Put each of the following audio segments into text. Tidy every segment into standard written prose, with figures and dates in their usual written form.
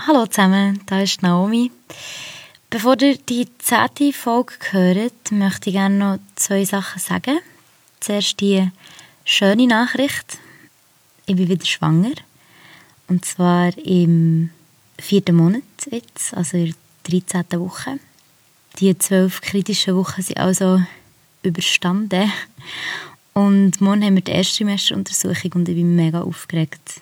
Hallo zusammen, da ist Naomi. Bevor ihr die 10. Folge hört, möchte ich gerne noch 2 Sachen sagen. Zuerst die schöne Nachricht. Ich bin wieder schwanger. Und zwar im 4. Monat jetzt, also in der 13. Woche. Die 12 kritischen Wochen sind also überstanden. Und morgen haben wir die Ersttrimesteruntersuchung und ich bin mega aufgeregt.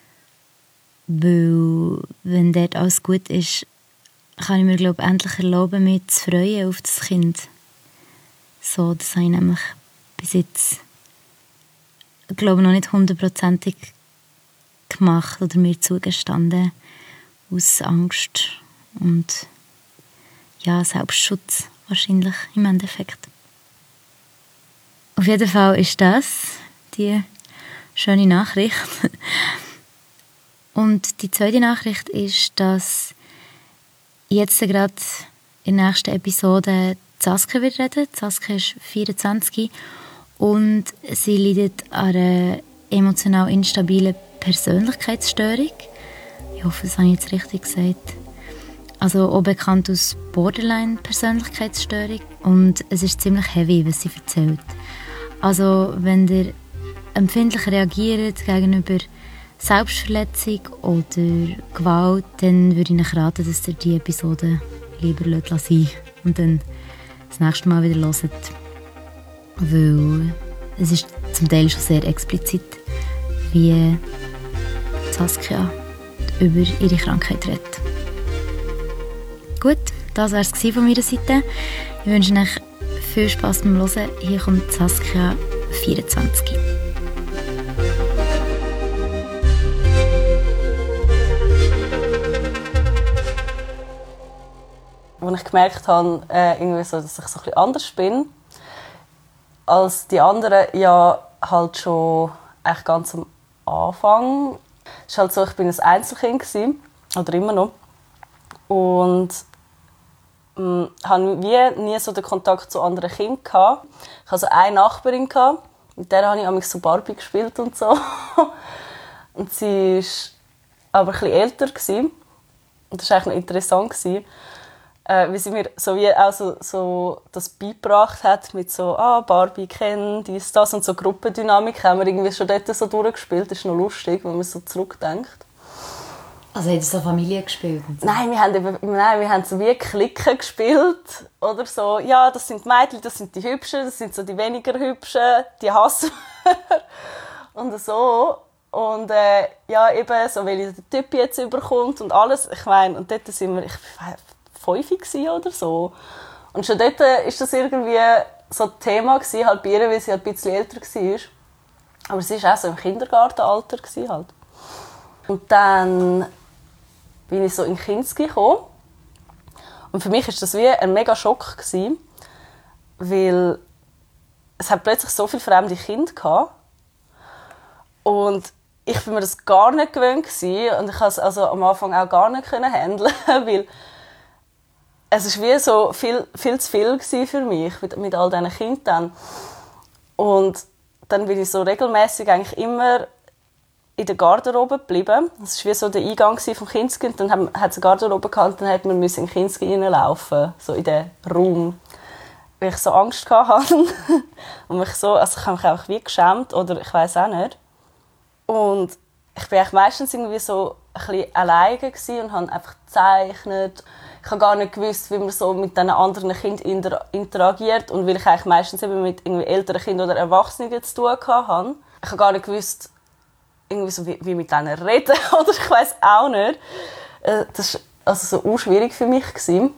Weil, wenn dort alles gut ist, kann ich mir, endlich erlauben, mich zu freuen auf das Kind. So, das habe ich nämlich bis jetzt, noch nicht 100%ig gemacht oder mir zugestanden. Aus Angst und Selbstschutz wahrscheinlich im Endeffekt. Auf jeden Fall ist das die schöne Nachricht. Und die zweite Nachricht ist, dass jetzt gerade in der nächsten Episode Saskia wird reden. Saskia ist 24 und sie leidet an einer emotional instabilen Persönlichkeitsstörung. Ich hoffe, das habe ich jetzt richtig gesagt. Also auch bekannt als Borderline-Persönlichkeitsstörung. Und es ist ziemlich heavy, was sie erzählt. Also wenn ihr empfindlich reagiert gegenüber Selbstverletzung oder Gewalt, dann würde ich euch raten, dass ihr diese Episode lieber sein und dann das nächste Mal wieder hört. Weil es ist zum Teil schon sehr explizit, wie Saskia über ihre Krankheit redet. Gut, das war es von meiner Seite. Ich wünsche euch viel Spass beim Hören. Hier kommt Saskia 24. Als ich gemerkt habe, dass ich so ein bisschen anders bin als die anderen, halt schon echt ganz am Anfang. Es ist halt so, ich bin ein Einzelkind oder immer noch. Und hatte nie so den Kontakt zu anderen Kindern gehabt. Ich hatte so eine Nachbarin, mit der habe ich so Barbie gespielt und so. Und sie war aber ein bisschen älter. Und das war eigentlich noch interessant, wie sie mir so wie auch so das beigebracht hat, mit so Barbie kennen, dies, das und so Gruppendynamik haben wir irgendwie schon dort so durchgespielt. Das ist noch lustig, wenn man so zurückdenkt. Also hat ihr so Familie gespielt? So? Nein, wir haben so wie Klicken gespielt. Oder so, ja, das sind die Mädchen, das sind die Hübschen, das sind so die weniger Hübschen, die hassen wir. Und so. Und eben, so weil der Typ jetzt überkommt und alles. Ich meine, und dort sind wir, ich war 5 oder so. Und schon dort war das irgendwie so ein Thema gewesen, halt bei ihr, weil sie halt ein bisschen älter war. Aber sie war auch so im Kindergartenalter halt. Und dann bin ich so in Kinski gekommen. Und für mich war das wie ein mega Schock gewesen, weil es hat plötzlich so viele fremde Kinder gehabt. Und ich war mir das gar nicht gewöhnt gewesen. Und ich konnte es also am Anfang auch gar nicht handeln, weil es war wie so viel zu viel für mich mit all diesen Kindern. Und dann bin ich so regelmäßig eigentlich immer in der Garderobe geblieben. Das war wie so der Eingang vom Kinski. Und dann hat es eine Garderobe gehabt, dann musste man in den Kinski reinlaufen, so in den Raum. Weil ich so Angst hatte. Und mich so, also ich habe mich einfach wie geschämt, oder ich weiss auch nicht. Und ich war meistens irgendwie so ein bisschen alleine und habe einfach gezeichnet. Ich habe gar nicht gewusst, wie man so mit diesen anderen Kindern interagiert. Und weil ich eigentlich meistens eben mit irgendwie älteren Kindern oder Erwachsenen zu tun hatte. Ich habe gar nicht gewusst, irgendwie so wie mit denen reden. Oder ich weiss auch nicht. Das war also so schwierig für mich.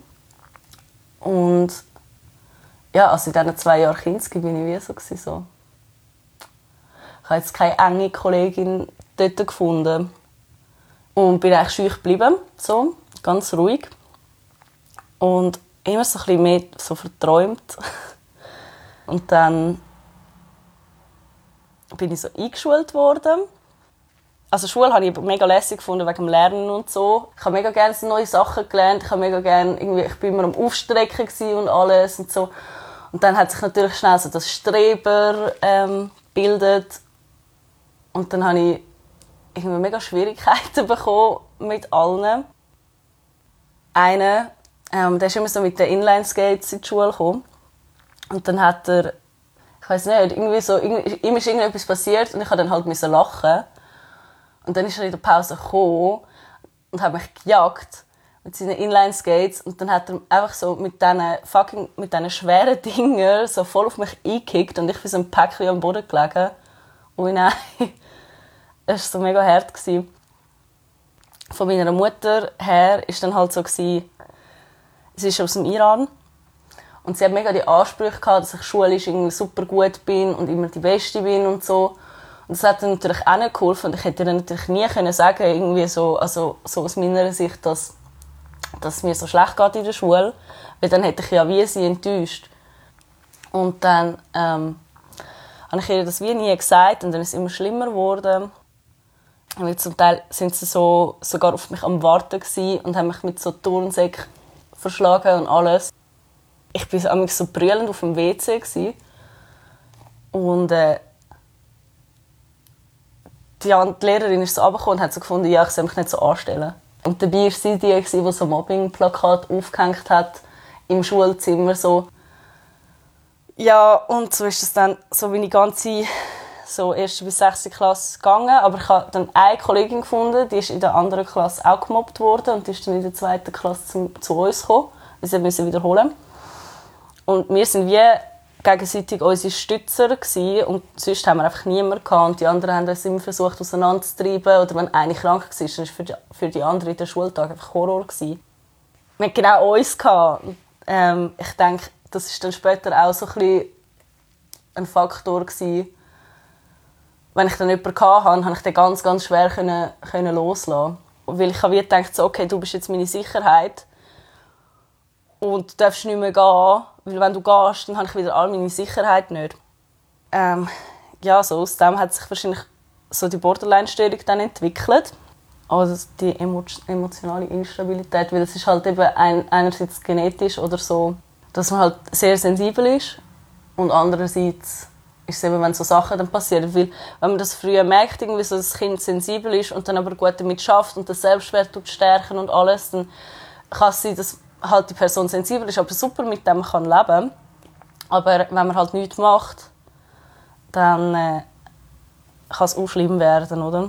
Und ja, also in diesen 2 Jahren Kinski bin ich wie so. Ich habe jetzt keine enge Kollegin dort gefunden. Und bin eigentlich schüch geblieben, so, ganz ruhig. Und immer so ein bisschen mehr so verträumt. Und dann bin ich so eingeschult worden. Also Schule habe ich mega lässig gefunden wegen dem Lernen und so. Ich habe mega gerne neue Sachen gelernt. Ich habe mega gerne ich bin immer am Aufstrecken und alles und so. Und dann hat sich natürlich schnell so das Streber gebildet. Und dann habe ich irgendwie mega Schwierigkeiten bekommen mit allen. einer, der ist immer so mit den Inline-Skates in die Schule gekommen. Und dann hat er, ich weiss nicht, irgendwie so, ihm ist irgendetwas passiert und ich musste dann halt lachen. Und dann ist er in der Pause gekommen und hat mich gejagt mit seinen Inline-Skates. Und dann hat er einfach so mit diesen schweren Dingen so voll auf mich eingekickt und ich bin so ein Päckchen am Boden gelegen. Ui nein, das war so mega hart. Von meiner Mutter her war dann halt so, sie ist aus dem Iran. Und sie hat mega die Ansprüche gehabt, dass ich schulisch irgendwie super gut bin und immer die Beste bin und so. Und das hat dann natürlich auch nicht geholfen. Und ich hätte ihr natürlich nie können sagen, irgendwie so, also so aus meiner Sicht, dass es mir so schlecht geht in der Schule. Weil dann hätte ich ja wie sie enttäuscht. Und dann habe ich ihr das wie nie gesagt und dann ist es immer schlimmer geworden. Und zum Teil sind sie so sogar auf mich am Warten gewesen und haben mich mit so Turnsäcken verschlagen und alles. Ich war so brüllend auf dem WC gewesen. Und die Lehrerin ist so runtergekommen und hat so gefunden, ja, ich soll mich nicht so anstellen. Und dabei war sie die so Mobbing-Plakat aufgehängt hat im Schulzimmer. So. Ja, und so ist es dann so wie die ganze so 1. bis 6. Klasse gegangen. Aber ich habe dann eine Kollegin gefunden, die ist in der anderen Klasse auch gemobbt worden und die ist dann in der 2. Klasse zu uns gekommen. Sie musste wiederholen. Und wir sind wie gegenseitig unsere Stützer gewesen, und sonst haben wir einfach niemanden gehabt. Und die anderen haben uns immer versucht auseinanderzutreiben. Oder wenn eine krank war, dann war für die anderen der Schultag einfach Horror gewesen. Wir hatten genau uns gehabt. Ich denke, das war dann später auch so ein bisschen ein Faktor gewesen. Wenn ich dann jemanden hatte, konnte ich den ganz, ganz schwer können loslassen. Weil ich habe gedacht, so, okay, du bist jetzt meine Sicherheit. Und du darfst nicht mehr gehen, weil wenn du gehst, dann habe ich wieder all meine Sicherheit nicht. Ja, so aus dem hat sich wahrscheinlich so die Borderline-Störung dann entwickelt. Also die emotionale Instabilität, weil es ist halt eben einerseits genetisch oder so, dass man halt sehr sensibel ist und andererseits ist es eben, wenn so Sachen dann passieren. Weil wenn man das früher merkt, irgendwie so, dass das Kind sensibel ist und dann aber gut damit schafft und das Selbstwert stärken und alles, dann kann es sein, dass halt die Person sensibel ist, aber super mit dem kann leben. Aber wenn man halt nichts macht, dann kann es auch schlimm werden, oder?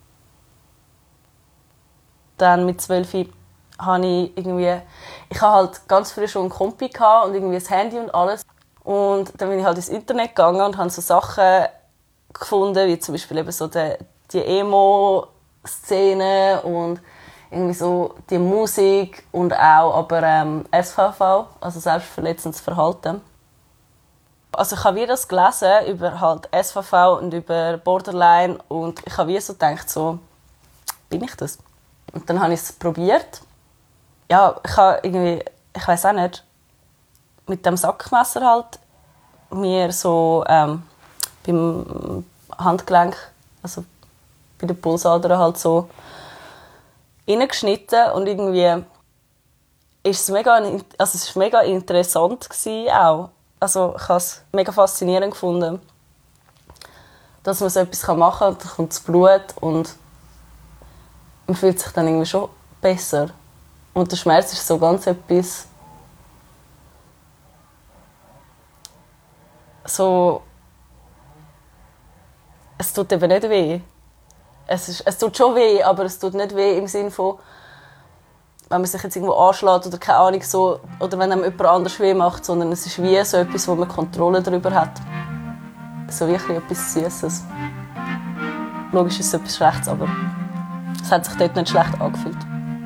Dann mit 12 habe ich halt ganz früh schon einen Kompi gehabt und irgendwie ein Handy und alles. Und dann bin ich halt ins Internet gegangen und habe so Sachen gefunden, wie zum Beispiel eben so die Emo-Szene und irgendwie so die Musik und auch aber SVV, also selbstverletzendes Verhalten. Also ich habe wie das gelesen über halt SVV und über Borderline und ich habe wie so gedacht, so, bin ich das? Und dann habe ich es probiert. Ja, ich habe irgendwie, ich weiss auch nicht, mit dem Sackmesser halt mir so beim Handgelenk, also bei der Pulsader halt so reingeschnitten und irgendwie ist es mega interessant gewesen auch. Also ich habe es mega faszinierend gefunden, dass man so etwas machen kann und dann kommt das Blut und man fühlt sich dann irgendwie schon besser. Und der Schmerz ist so ganz etwas so, es tut eben nicht weh. Es tut schon weh, aber es tut nicht weh im Sinne von, wenn man sich jetzt irgendwo anschlägt oder keine Ahnung so, oder wenn einem jemand anders weh macht, sondern es ist wie so etwas, wo man Kontrolle darüber hat. So wirklich etwas Süßes. Logisch ist es etwas Schlechtes, aber es hat sich dort nicht schlecht angefühlt.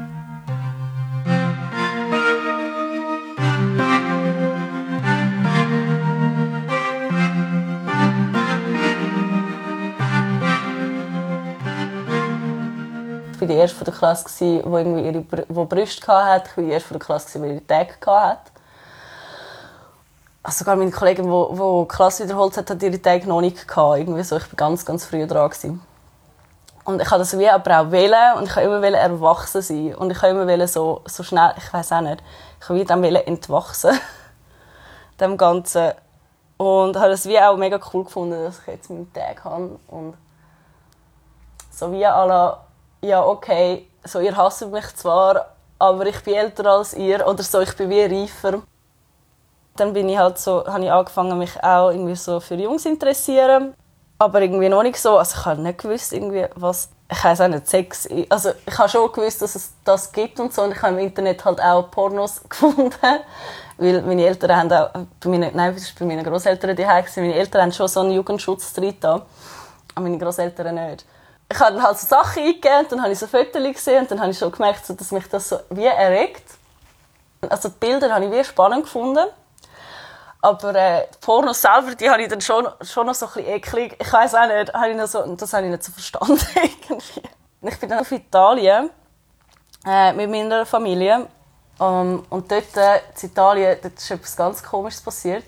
Ich war die erste der Klasse, die irgendwie ihre Brüste hatte. Ich war die erste der Klasse, die ihre Tage hatte. Also sogar meine Kollegin, die die Klasse wiederholt hat, hat ihre Tage noch nicht gehabt. Irgendwie so, ich war ganz, ganz früh dran gewesen. Und ich wollte das wie aber auch wählen und ich wollte immer erwachsen sein. Und ich wollte immer so schnell, ich weiss auch nicht, ich wollte dem entwachsen. Dem Ganzen. Und habe es wie auch mega cool gefunden, dass ich jetzt meinen Tag habe. Und so wie à la, ja okay, so ihr hasst mich zwar, aber ich bin älter als ihr oder so, ich bin wie reifer. Dann bin ich halt so, habe ich angefangen, mich auch irgendwie so für Jungs zu interessieren. Aber irgendwie noch nicht so, also ich habe nicht gewusst, irgendwie, was, ich weiss auch nicht, Sex, also ich habe schon gewusst, dass es das gibt und so, und ich habe im Internet halt auch Pornos gefunden, weil meine Eltern haben auch, nein, das war bei meinen Grosseltern daheim, meine Eltern haben schon so einen Jugendschutz drin, aber meine Grosseltern nicht. Ich habe dann halt so Sachen eingegeben, dann habe ich so Fotos gesehen und dann habe ich schon gemerkt, so, dass mich das so wie erregt. Also die Bilder habe ich wie spannend gefunden. Aber die Pornos selber, die habe ich dann schon noch so ein bisschen eklig. Ich weiss auch nicht, das habe ich nicht so verstanden. Ich bin dann auf Italien mit meiner Familie. Und dort in Italien, dort ist etwas ganz Komisches passiert.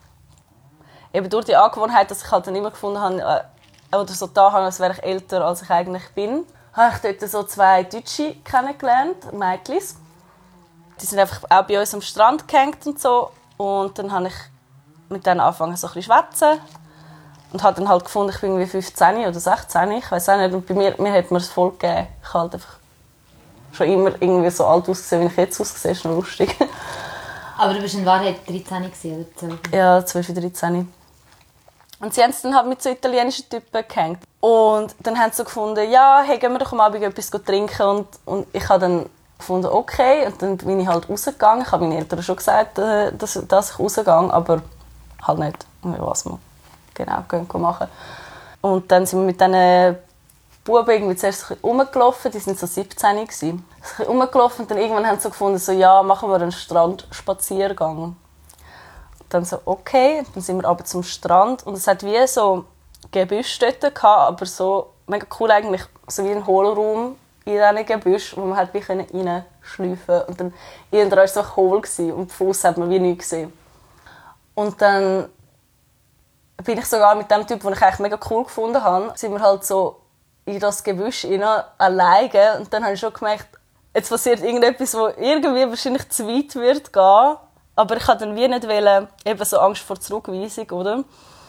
Eben durch die Angewohnheit, dass ich halt dann immer gefunden habe, oder so da habe, als wäre ich älter, als ich eigentlich bin, habe ich dort so 2 Deutsche kennengelernt, Mädchen. Die sind einfach auch bei uns am Strand gehängt und so. Und dann habe ich mit denen angefangen, so ein bisschen zu schwätzen. Und habe dann halt gefunden, ich bin irgendwie 15 oder 16, ich weiß auch nicht. Und bei mir hat mir es voll gegeben. Ich habe halt einfach schon immer irgendwie so alt ausgesehen, wie ich jetzt aussehe. Das ist noch lustig. Aber du warst in Wahrheit 13 oder 12? Ja, 12, 13. Und sie haben es dann halt mit so italienischen Typen gehängt. Und dann haben sie so gefunden, ja, hey, gehen wir doch am Abend etwas trinken. Und ich habe dann gefunden, okay. Und dann bin ich halt rausgegangen. Ich habe meinen Eltern schon gesagt, dass ich rausgehe, aber halt nicht, was wir genau machen. Und dann sind wir mit diesen Buben irgendwie zuerst rumgelaufen, die waren so 17 gewesen. Rumgelaufen und dann irgendwann haben sie so gefunden, so, ja, machen wir einen Strandspaziergang. Und dann so, okay, dann sind wir aber zum Strand und es hat wie so Gebüsch dort gehabt, aber so mega cool eigentlich, so wie ein Hohlraum in diesen Gebüsch, wo man halt wie reinschleifen konnte. Und dann irgendwann war es so hohl gewesen, und Fuß hat man wie nichts gesehen. Und dann bin ich sogar mit dem Typ, den ich eigentlich mega cool gefunden habe, sind wir halt so in das Gebüsch rein, alleine. Und dann habe ich schon gemerkt, jetzt passiert irgendetwas, wo irgendwie wahrscheinlich zu weit wird gehen. Aber ich wollte dann wie nicht wollen, eben so Angst vor Zurückweisung, oder?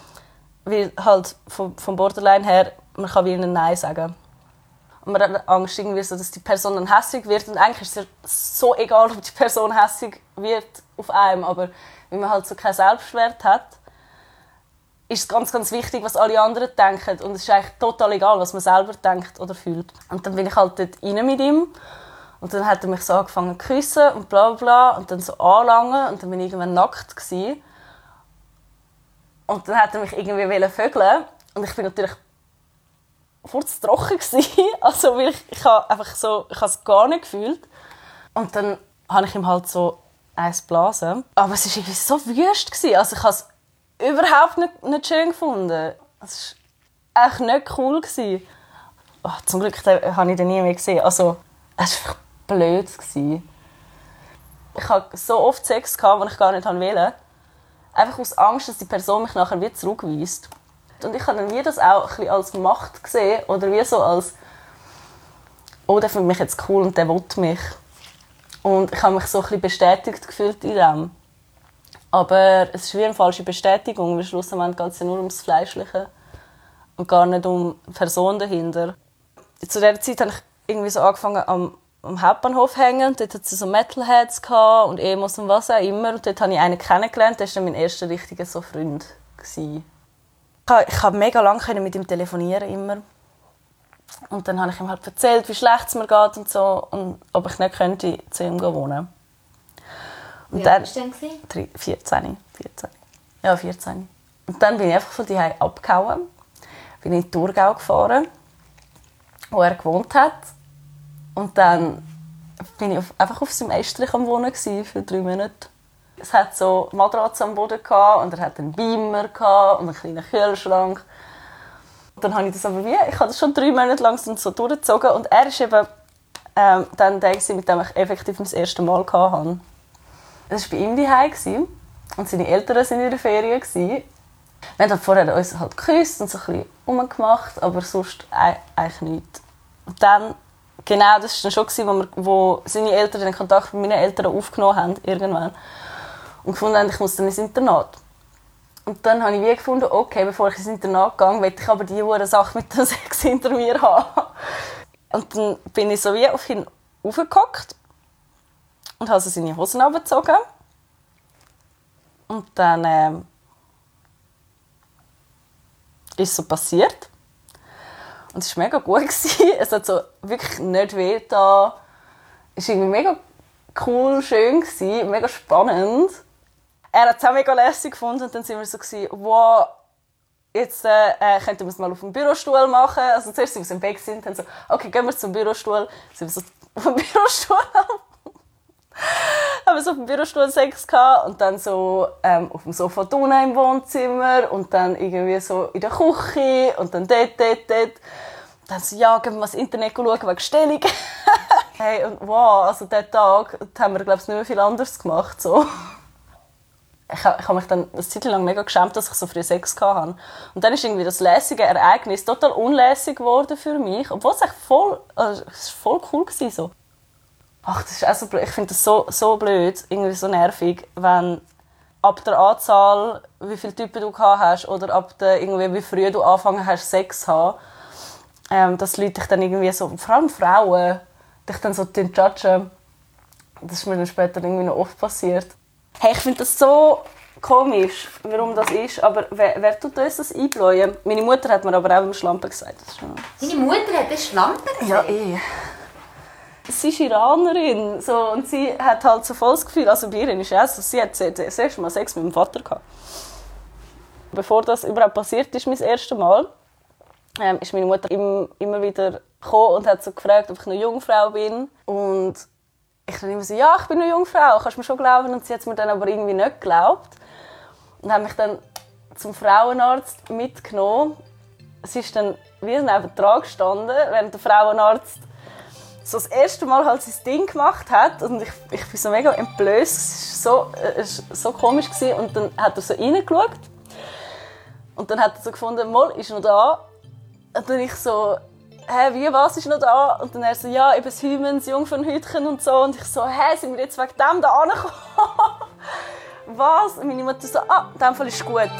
Weil halt vom Borderline her, man kann wie ein Nein sagen. Und man hat Angst, irgendwie so, dass die Person dann hässlich wird. Und eigentlich ist es so egal, ob die Person hässlich wird auf einem. Aber wenn man halt so keinen Selbstwert hat, ist es ganz, ganz wichtig, was alle anderen denken. Und es ist eigentlich total egal, was man selber denkt oder fühlt. Und dann bin ich halt dort rein mit ihm. Und dann hat er mich so angefangen zu küssen und bla bla. Und dann so anlangen. Und dann bin ich irgendwann nackt gewesen. Und dann hat er mich irgendwie vögeln. Und ich bin natürlich furztrocken gewesen. Also, weil ich habe es gar nicht gefühlt. Und dann habe ich ihm halt so eins geblasen. Aber es war irgendwie so wüst gewesen. Also ich habe es überhaupt nicht schön gefunden. Es war echt nicht cool gewesen. Oh, zum Glück habe ich den nie mehr gesehen. Also, es war einfach blöd gewesen. Ich hatte so oft Sex, den ich gar nicht wollte. Einfach aus Angst, dass die Person mich nachher wieder zurückweist. Und ich habe dann wie das auch ein bisschen als Macht gesehen. Oder wie so als, oh, der findet mich jetzt cool und der will mich. Und ich habe mich so ein bisschen bestätigt gefühlt in dem. Aber es ist wie eine falsche Bestätigung, weil schlussendlich geht es ja nur ums Fleischliche und gar nicht um die Person dahinter. Zu dieser Zeit habe ich irgendwie so angefangen am Hauptbahnhof hängen. Dort hatte es so Metalheads und Emos und was auch immer. Und dort habe ich einen kennengelernt, der war dann mein erster richtiger so Freund. Ich konnte mega lange mit ihm telefonieren immer. Und dann habe ich ihm halt erzählt, wie schlecht es mir geht und so. Und ob ich nicht könnte zu ihm wohnen. Und dann, wie alt warst du denn? 14. Ja, 14. Und dann bin ich einfach von daheim abgehauen. Bin in Thurgau gefahren, wo er gewohnt hat. Und dann bin ich einfach auf seinem Estrich am Wohnen für 3 Monate. Es hat so Matratzen am Boden gehabt, und er hat einen Beamer gehabt und einen kleinen Kühlschrank. Und dann habe ich das aber ich habe das schon 3 Monate lang so durchgezogen. Und er ist eben dann der, mit dem ich effektiv das erste Mal hatte. Das war bei ihm daheim und seine Eltern waren in der Ferien. Wir haben vorher uns halt geküsst und so ein bisschen rumgemacht, aber sonst eigentlich nichts. Und dann, genau, das war dann schon, wo seine Eltern den Kontakt mit meinen Eltern aufgenommen haben, irgendwann. Und gefunden haben, ich muss dann ins Internat. Und dann habe ich wie gefunden, okay, bevor ich ins Internat gehe, möchte ich aber die Sache mit dem Sex hinter mir haben. Und dann bin ich so wie auf ihn aufgehockt. und habe seine Hosen abgezogen. Und dann ist es so passiert. Und es war mega gut. Es hat so wirklich nicht weh getan. Es war irgendwie mega cool, schön, mega spannend. Er hat es auch mega lässig gefunden. Und dann waren wir so, wow, jetzt könnten wir es mal auf dem Bürostuhl machen. Also zuerst sind wir im Bett und dann so, okay, gehen wir zum Bürostuhl. Dann sind wir so auf dem Bürostuhl. Haben wir so auf dem Bürostuhl Sex gehabt und dann so auf dem Sofa unten im Wohnzimmer und dann irgendwie so in der Küche und dann dort. Dann so, ja, gehen wir mal ins Internet schauen wegen Stellung. Hey, und wow, also diesen Tag haben wir, glaube ich, nicht mehr viel anderes gemacht. So. Ich habe mich dann eine Zeit lang mega geschämt, dass ich so früh Sex hatte. Und dann ist irgendwie das lässige Ereignis total unlässig geworden für mich, obwohl es echt voll cool war. So. Ach, das ist auch so blöd. Ich finde das so blöd, irgendwie so nervig, wenn ab der Anzahl, wie viele Typen du gehabt hast oder ab der, irgendwie, wie früh du angefangen hast, Sex zu haben, dass Leute dich dann irgendwie so, vor allem Frauen, dich dann so judgen. Das ist mir dann später irgendwie noch oft passiert. Hey, ich finde das so komisch, warum das ist, aber wer tut uns das einbläuen? Meine Mutter hat mir aber auch Schlampe gesagt. Deine Mutter hat eine Schlampe gesagt? Ja, sie ist Iranerin so, und sie hat halt so voll das Gefühl, also bei ihr ist es so, sie hat das erste Mal Sex mit meinem Vater gehabt. Bevor das überhaupt passiert ist, mein erstes Mal, ist meine Mutter immer wieder gekommen und hat so gefragt, ob ich noch Jungfrau bin. Und ich dann immer so, ja, ich bin noch Jungfrau, kannst du mir schon glauben? Und sie hat es mir dann aber irgendwie nicht geglaubt. Und hat mich dann zum Frauenarzt mitgenommen. Sie ist dann wie neben dran gestanden, während der Frauenarzt so das erste Mal halt sein Ding gemacht hat. Und ich bin so mega entblößt. Es war so komisch. Und dann hat er so reingeschaut. Und dann hat er so gefunden, «Moll, ist noch da?» Und dann ich so, «Hä, wie, was ist noch da?» Und dann er so, «Ja, eben das Hymen, das Jungfernhütchen und so.» Und ich so, «Hä, sind wir jetzt wegen dem da angekommen?» «Was?» Und meine Mutter so, «Ah, in dem Fall ist es gut.»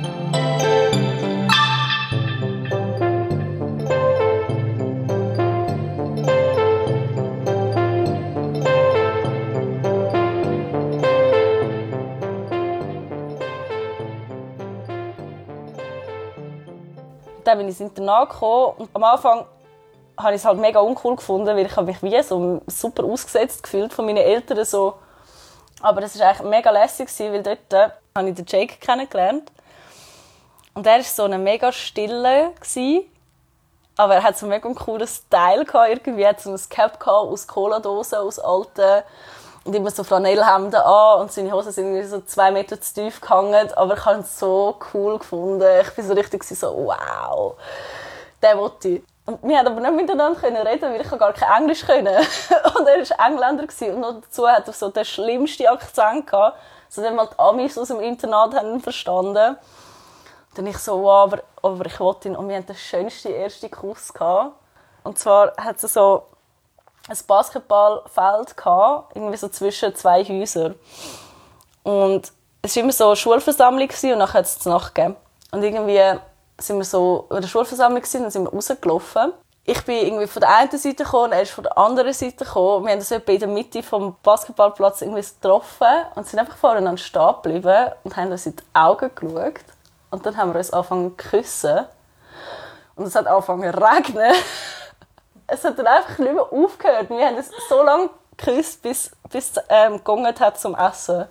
Dann bin ich ins Internat gekommen und am Anfang habe ich es halt mega uncool gefunden, weil ich mich wie so super ausgesetzt gefühlt von meinen Eltern so. Aber es war eigentlich mega lässig, weil dort habe ich den Jake kennengelernt. Und er war so ein mega stille, aber er hat so einen mega coolen Style gehabt, irgendwie. Er hat so ein Cap aus Cola-Dosen, aus alten, und immer so Flanellhemden an und seine Hosen sind irgendwie so 2 Meter zu tief gehangen, aber ich habe ihn so cool gefunden. Ich war so richtig so, wow, den wollte ich. Und wir konnten aber nicht miteinander reden, weil ich gar kein Englisch konnte. Und er war Engländer und noch dazu hat er so den schlimmsten Akzent gehabt, so den mal die Amis aus dem Internat haben verstanden. Und dann ich so, wow, aber ich wollte ihn. Und wir hatten den schönsten ersten Kuss gehabt. Und zwar hat es so ein Basketballfeld gehabt, irgendwie so zwischen 2 Häusern. Und es war immer so eine Schulversammlung und nachher hat es die Nacht gegeben. Und irgendwie sind wir so in der Schulversammlung und dann sind wir rausgelaufen. Ich bin irgendwie von der einen Seite gekommen und er ist von der anderen Seite gekommen. Wir haben uns etwa in der Mitte vom Basketballplatz irgendwie getroffen und sind einfach voreinander stehen geblieben und haben uns in die Augen geschaut. Und dann haben wir uns angefangen zu küssen. Und es hat angefangen zu regnen. Es hat dann einfach nicht mehr aufgehört. Wir haben es so lange geküsst, bis es gegangen hat zum Essen.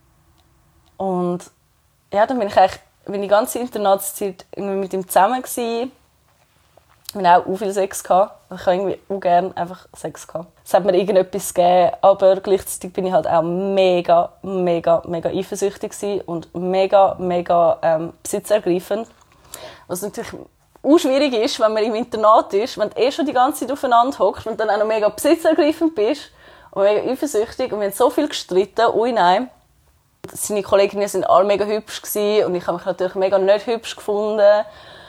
Und ja, dann bin ich die ganze Internatszeit mit ihm zusammen gewesen. Wir hatten auch viel Sex gehabt. Ich habe irgendwie auch gerne einfach Sex gehabt. Es hat mir irgendetwas gegeben, aber gleichzeitig bin ich halt auch mega, mega, mega eifersüchtig gewesen und mega, mega besitzergreifend. Was natürlich auch schwierig ist, wenn man im Internat ist, wenn du schon die ganze Zeit aufeinander hockst und dann auch noch mega besitzergreifend bist und mega eifersüchtig und wir haben so viel gestritten, nein. Seine Kolleginnen waren alle mega hübsch gewesen, und ich habe mich natürlich mega nicht hübsch gefunden.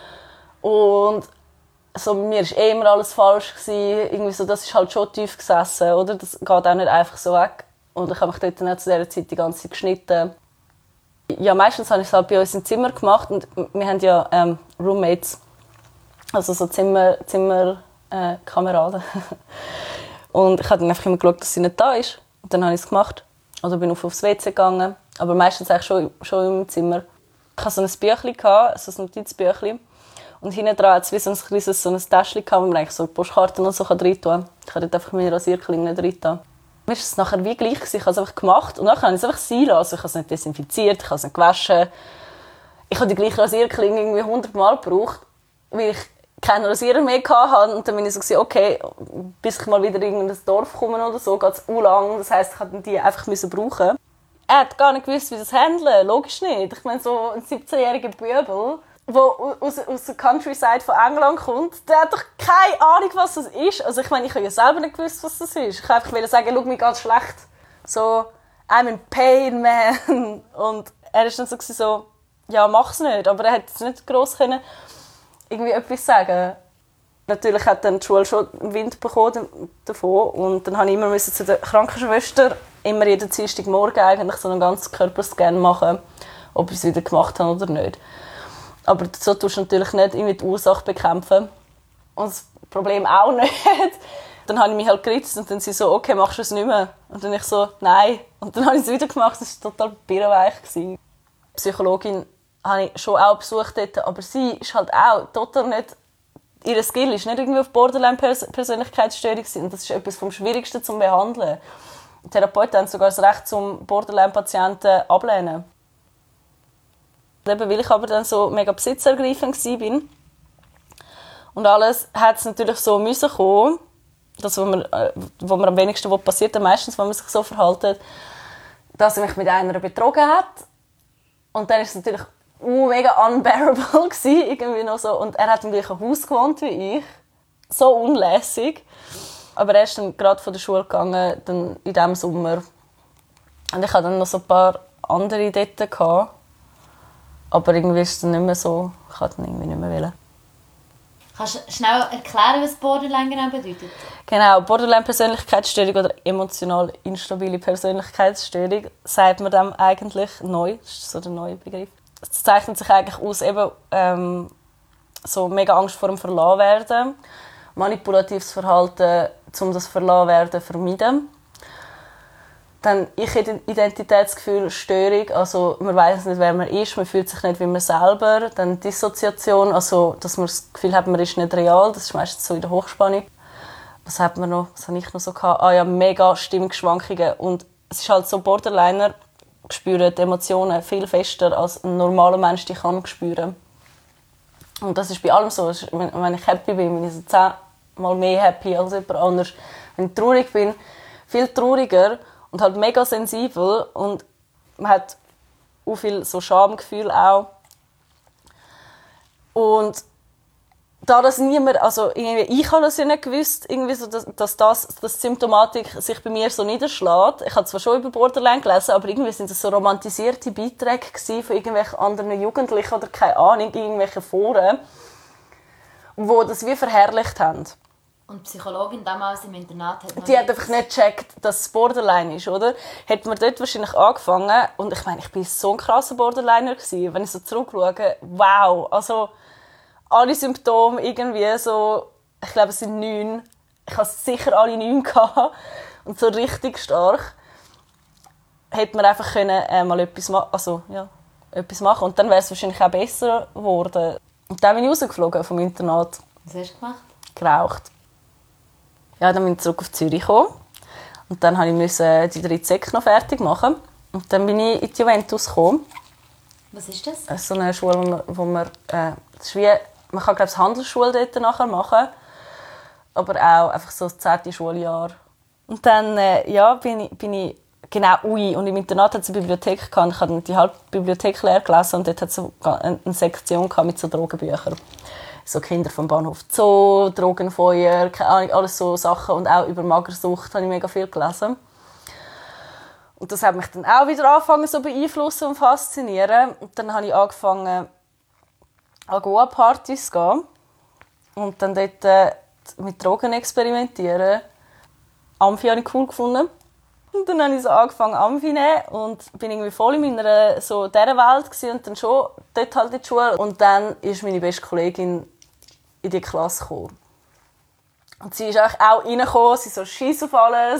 Und so, bei mir war immer alles falsch gewesen. Irgendwie so, das ist halt schon tief gesessen, oder? Das geht auch nicht einfach so weg. Und ich habe mich dort dann zu dieser Zeit die ganze Zeit geschnitten. Ja, meistens habe ich es halt bei uns im Zimmer gemacht und wir haben ja Roommates. Also so Zimmerkameraden. Und ich habe dann einfach immer geschaut, dass sie nicht da ist. Und Und dann habe ich es gemacht. Oder bin aufs WC gegangen. Aber meistens eigentlich schon im Zimmer. Ich hatte so ein Büchlein, so ein Notizbüchlein. Und hinten dran hatte es wie so ein kleines Täschchen, wo man eigentlich so Postkarten und so rein tun kann. Ich habe dort einfach meine Rasierklinge rein tun. Mir ist es nachher wie gleich gewesen. Ich habe es einfach gemacht und nachher habe ich es einfach sein lassen. Ich habe es nicht desinfiziert, ich habe es nicht gewaschen. Ich habe die gleiche Rasierklinge irgendwie 100 Mal gebraucht, weil ich keinen Rasierer mehr hatte. Und dann bin ich so, okay, bis ich mal wieder in ein Dorf komme oder so, geht es lang. Das heisst, ich musste die einfach brauchen. Er hat gar nicht gewusst, wie das handeln. Logisch nicht. Ich meine, so ein 17-jähriger Bübel, der aus der Countryside von England kommt, der hat doch keine Ahnung, was das ist. Also ich meine, ich habe ja selber nicht gewusst, was das ist. Ich wollte einfach sagen, schau, mir geht's schlecht. So, I'm in pain, man. Und er war dann so, ja, mach's nicht. Aber er hätte nicht gross können irgendwie etwas sagen. Natürlich hat dann die Schule schon Wind bekommen davon. Und dann musste ich immer zu der Krankenschwester immer jeden Dienstagmorgen eigentlich so einen ganzen Körperscan machen, ob ich es wieder gemacht habe oder nicht. Aber so tust du natürlich nicht irgendwie die Ursache bekämpfen. Und das Problem auch nicht. Dann habe ich mich halt geritzt und dann sie so, okay, machst du es nicht mehr? Und dann ich so, nein. Und dann habe ich es wieder gemacht, das war total birrenweich. Die Psychologin habe ich schon auch besucht dort, aber sie ist halt auch total nicht, ihr Skill ist nicht irgendwie auf Borderline-Persönlichkeitsstörung und das ist etwas vom Schwierigsten zum Behandeln. Die Therapeuten haben sogar das Recht zum Borderline-Patienten ablehnen. Eben, weil ich aber dann so mega besitzergreifend war und alles, hat es natürlich so müssen kommen, das, was mir am wenigsten passiert, meistens, wenn man sich so verhält, dass er mich mit einer betrogen hat. Und dann war es natürlich mega unbearable gewesen, irgendwie noch so. Und er hat im gleichen Haus gewohnt wie ich. So unlässig. Aber er ist dann gerade von der Schule gegangen, dann in diesem Sommer. Und ich hatte dann noch so ein paar andere dort gehabt. Aber irgendwie ist es dann nicht mehr so. Ich wollte dann irgendwie nicht mehr wollen. Kannst du schnell erklären, was Borderline genau bedeutet? Genau, Borderline-Persönlichkeitsstörung oder emotional instabile Persönlichkeitsstörung sagt man dem eigentlich neu. Das ist so der neue Begriff. Es zeichnet sich eigentlich aus, eben, so mega Angst vor dem Verlassenwerden, manipulatives Verhalten, um das Verlassenwerden zu vermeiden. Dann Ich-Identitätsgefühl, Störung, also man weiss nicht, wer man ist, man fühlt sich nicht wie man selber. Dann Dissoziation, also dass man das Gefühl hat, man ist nicht real, das ist meistens so in der Hochspannung. Was hat man noch? Was habe ich noch so gehabt? Ja, mega Stimmungsschwankungen. Und es ist halt so, Borderliner spüren die Emotionen viel fester, als ein normaler Mensch die kann spüren. Und das ist bei allem so. Wenn ich happy bin, bin ich so 10-mal mehr happy als jemand anderes. Wenn ich traurig bin, viel trauriger und halt mega sensibel. Und man hat auch viel so Schamgefühl auch. Und da das niemand, also ich habe das ja nicht gewusst, irgendwie so, dass die Symptomatik sich bei mir so niederschlägt. Ich habe zwar schon über Borderline gelesen, aber irgendwie sind das so romantisierte Beiträge von irgendwelchen anderen Jugendlichen oder keine Ahnung, irgendwelche Foren, die das wie verherrlicht haben. Und die Psychologin damals im Internat die hat einfach nicht gecheckt, dass es Borderline ist, oder? Hätte man dort wahrscheinlich angefangen, und ich meine, ich bin so ein krasser Borderliner gewesen, wenn ich so zurückschaue, wow, also alle Symptome irgendwie so, ich glaube es sind 9, ich hatte sicher alle 9 gehabt, und so richtig stark, hätte man einfach können, mal etwas machen und dann wäre es wahrscheinlich auch besser geworden. Und dann bin ich rausgeflogen vom Internat. Was hast du gemacht? Geraucht. Ja, dann bin ich zurück auf Zürich gekommen. Und dann musste ich die 3 Sek noch fertig machen. Und dann bin ich in die Juventus gekommen. Was ist das? Das ist so eine Schule, wo man das ist wie, man kann, glaube ich, Handelsschule dort nachher machen. Aber auch einfach so das 10. Schuljahr. Und dann bin ich genau, und im Internat hat es eine Bibliothek gehabt. Ich habe die halbe Bibliothek leer gelesen und dort hat es so eine Sektion mit so Drogenbüchern. So Kinder vom Bahnhof Zoo, Drogenfeuer, keine Ahnung, alles so Sachen. Und auch über Magersucht habe ich mega viel gelesen. Und das hat mich dann auch wieder angefangen so beeinflussen und faszinieren. Und dann habe ich angefangen, an Goa-Partys zu gehen. Und dann dort mit Drogen experimentieren. Amphi habe ich cool gefunden. Und dann habe ich so angefangen, Amphi zu nehmen und bin irgendwie voll in meiner so dieser Welt gewesen und dann schon dort halt in die Schule. Und dann ist meine beste Kollegin in die Klasse gekommen. Und sie ist auch reingekommen, sie so «Scheiss auf alles,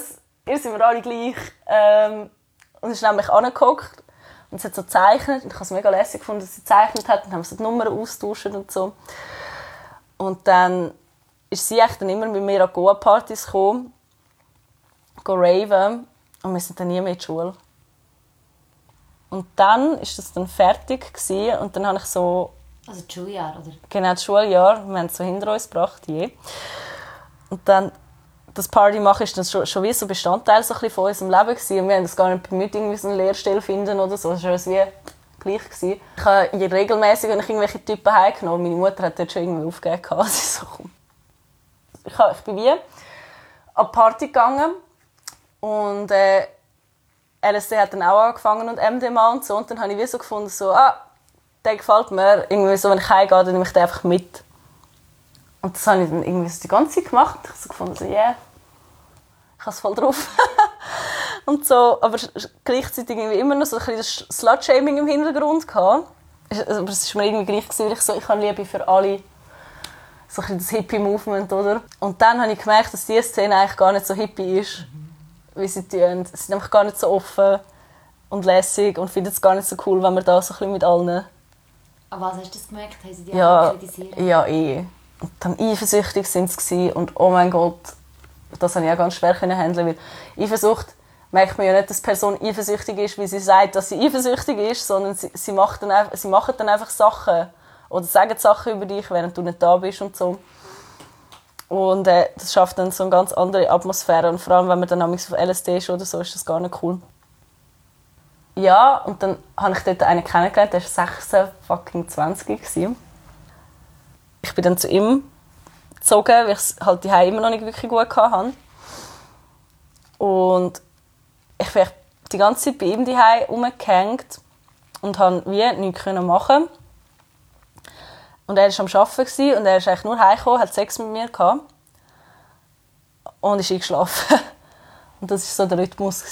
Ihr sind wir alle gleich. Und ist nämlich angehockt und sie hat so gezeichnet. Und ich habe es mega lässig gefunden, dass sie gezeichnet hat. Dann haben wir so die Nummern austauscht und so. Und dann ist sie echt dann immer mit mir an Goa-Partys gekommen, raven. Und wir sind dann nie mehr in die Schule. Und dann war das dann fertig gewesen, und dann habe ich so... Also das Schuljahr, oder? Genau, das Schuljahr. Wir haben es so hinter uns gebracht, je. Und dann, das Party machen ist dann schon wie so Bestandteil so ein bisschen von unserem Leben gewesen. Und wir haben das gar nicht bemüht, irgendwie so eine Lehrstelle finden oder so. Das war wie gleich gewesen. Ich habe regelmäßig irgendwelche Typen heimgenommen. Meine Mutter hat dort schon irgendwie aufgegeben. Also so, komm. Ich bin wie an die Party gegangen. Und LSD hat dann auch angefangen und MDMA und so. Und dann habe ich wie so gefunden, so, der gefällt mir. Irgendwie so, wenn ich heimgehe, dann nehme ich den einfach mit. Und das habe ich dann irgendwie so die ganze Zeit gemacht. Ich habe so gefunden, so, yeah, ich habe es voll drauf. Und so, aber gleichzeitig irgendwie immer noch so ein bisschen das Slut-Shaming im Hintergrund gehabt. Aber es war mir irgendwie gleich, weil ich habe Liebe für alle. So ein bisschen das Hippie-Movement, oder? Und dann habe ich gemerkt, dass diese Szene eigentlich gar nicht so hippie ist, wie sie tun. Sie sind einfach gar nicht so offen und lässig und finden es gar nicht so cool, wenn man da so ein bisschen mit allen... Aber was hast du das gemerkt? Haben sie dich kritisiert? Ja, eh. Und dann eifersüchtig sind sie und oh mein Gott, das konnte ich auch ganz schwer handeln, weil Eifersucht merkt man ja nicht, dass die Person eifersüchtig ist, weil sie sagt, dass sie eifersüchtig ist, sondern sie machen dann einfach Sachen oder sagen Sachen über dich, während du nicht da bist und so. Und das schafft dann so eine ganz andere Atmosphäre. Und vor allem, wenn man dann auf LSD ist oder so, ist das gar nicht cool. Ja, und dann habe ich dort einen kennengelernt, der war 26. Ich bin dann zu ihm gezogen, weil ich es halt daheim immer noch nicht wirklich gut hatte. Und ich bin die ganze Zeit bei ihm daheim rumgehängt und konnte wie nichts machen. Und er war am Arbeiten und er ist eigentlich nur heimgekommen, hat Sex mit mir gehabt und ist eingeschlafen. Und das war so der Rhythmus.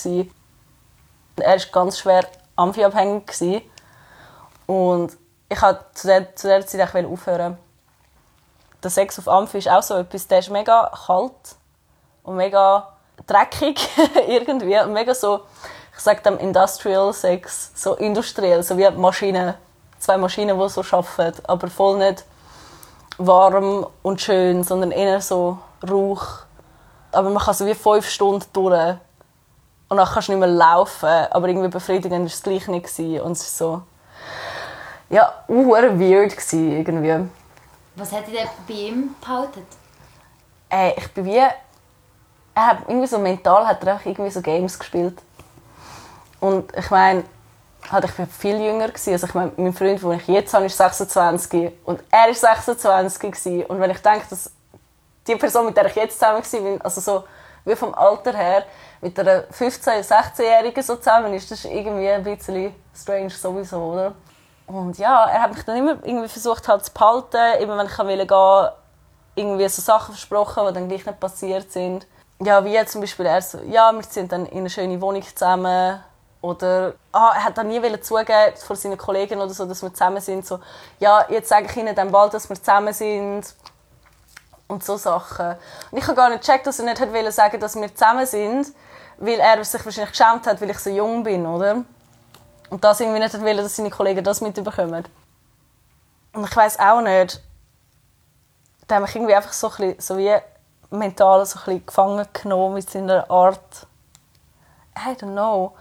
Er war ganz schwer amphiabhängig. Und ich wollte zu der Zeit aufhören. Der Sex auf Amphi ist auch so etwas, der ist mega kalt und mega dreckig irgendwie. Und mega so, ich sage dem Industrial Sex, so industriell, so wie Maschinen. 2 Maschinen, die so arbeiten, aber voll nicht warm und schön, sondern eher so Rauch. Aber man kann so wie 5 Stunden durch und dann kannst du nicht mehr laufen, aber irgendwie befriedigend war es gleich nicht. Und es war so, ja, weird irgendwie. Was hat dich denn bei ihm behalten? Ich bin wie... Er hat irgendwie so mental hat er auch irgendwie so Games gespielt. Und ich meine, ich war viel jünger. Also ich meine, mein Freund, den ich jetzt habe, ist 26 und er war 26. Und wenn ich denke, dass die Person, mit der ich jetzt zusammen war, also so wie vom Alter her, mit einer 15-, 16-Jährigen so zusammen ist, das ist irgendwie ein bisschen strange sowieso, oder? Und ja, er hat mich dann immer irgendwie versucht halt zu behalten, immer wenn ich gehen, irgendwie so Sachen versprochen, die dann gleich nicht passiert sind. Ja, wie zum Beispiel er so, ja, wir sind dann in einer schönen Wohnung zusammen. Oder er hat dann nie zugeben vor seinen Kollegen oder so, dass wir zusammen sind. So, ja, jetzt sage ich ihnen dann bald, dass wir zusammen sind. Und so Sachen. Und ich habe gar nicht gecheckt, dass er nicht wollte sagen, dass wir zusammen sind, weil er sich wahrscheinlich geschämt hat, weil ich so jung bin, oder? Und das irgendwie nicht wollte, dass seine Kollegen das mitbekommen. Und ich weiss auch nicht, der hat mich irgendwie einfach so, ein bisschen, so wie mental so ein bisschen gefangen genommen mit seiner Art. I don't know.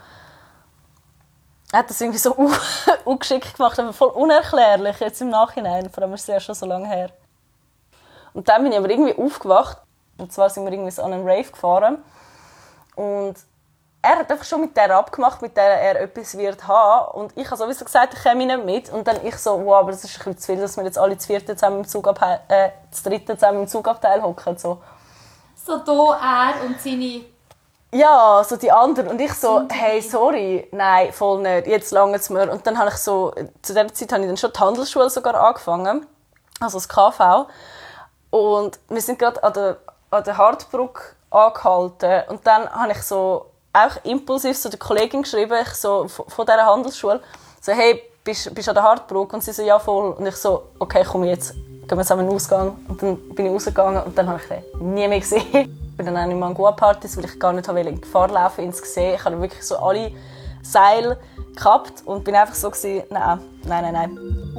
Er hat das irgendwie so ungeschickt gemacht, aber voll unerklärlich jetzt im Nachhinein. Vor allem ist es ja schon so lange her. Und dann bin ich aber irgendwie aufgewacht. Und zwar sind wir irgendwie so an einen Rave gefahren. Und er hat einfach schon mit der abgemacht, mit der er etwas wird haben. Und ich habe sowieso gesagt, ich komme nicht mit. Und dann ich so, wow, aber das ist ein bisschen zu viel, dass wir jetzt alle zu dritte zusammen im Zugabteil hocken. So hier er und seine... Ja, so die anderen. Und ich so, hey, sorry, nein, voll nicht, jetzt lange es mir. Und dann habe ich so, zu dieser Zeit habe ich dann schon die Handelsschule sogar angefangen, also das KV. Und wir sind gerade an der Hartbrücke angehalten. Und dann habe ich so auch impulsiv so der Kollegin geschrieben, ich so, von dieser Handelsschule, so, hey, bist du an der Hartbrücke? Und sie so, ja, voll. Und ich so, okay, komm jetzt, gehen wir zusammen in den Ausgang. Und dann bin ich rausgegangen und dann habe ich den nie mehr gesehen. bin dann auch nicht mehr an Goa-Partys, weil ich gar nicht in Gefahr laufen ins Gesehen. Ich habe wirklich so alle Seile gehabt und bin einfach so gewesen, nein.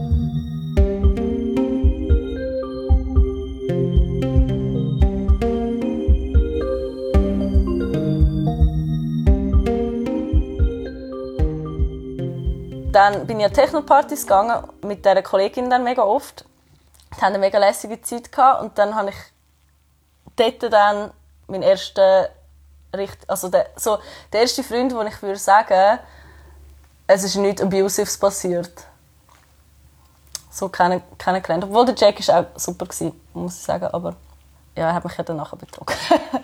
Dann bin ich an Techno-Partys gegangen, mit dieser Kollegin dann mega oft. Wir hatten eine mega lässige Zeit gehabt und dann habe ich dort dann meinen ersten, also der erste Freund, wo ich würde sagen, es ist nichts Abusives passiert. So kennengelernt. Obwohl der Jack war auch super, muss ich sagen, aber ja, er hat mich ja dann nachher betrogen.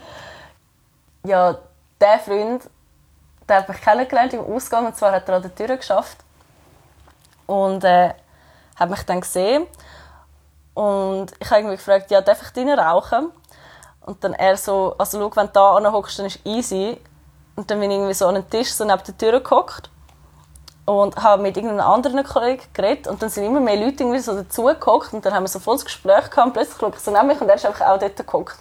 Ja, der Freund, der hat mich kennengelernt im Ausgang, und zwar hat er an der Tür geschafft. Und hat mich dann gesehen. Und ich habe irgendwie gefragt, ja, darf ich drinnen rauchen? Und dann er so, also schau, wenn du da anhockst, dann ist easy. Und dann bin ich irgendwie so an den Tisch so neben der Tür gehockt und habe mit irgendeinem anderen Kollegen geredet. Und dann sind immer mehr Leute irgendwie so dazugehockt und dann haben wir so volles Gespräch gehabt. Und plötzlich schaue ich so neben mich und er ist einfach auch dort gehockt.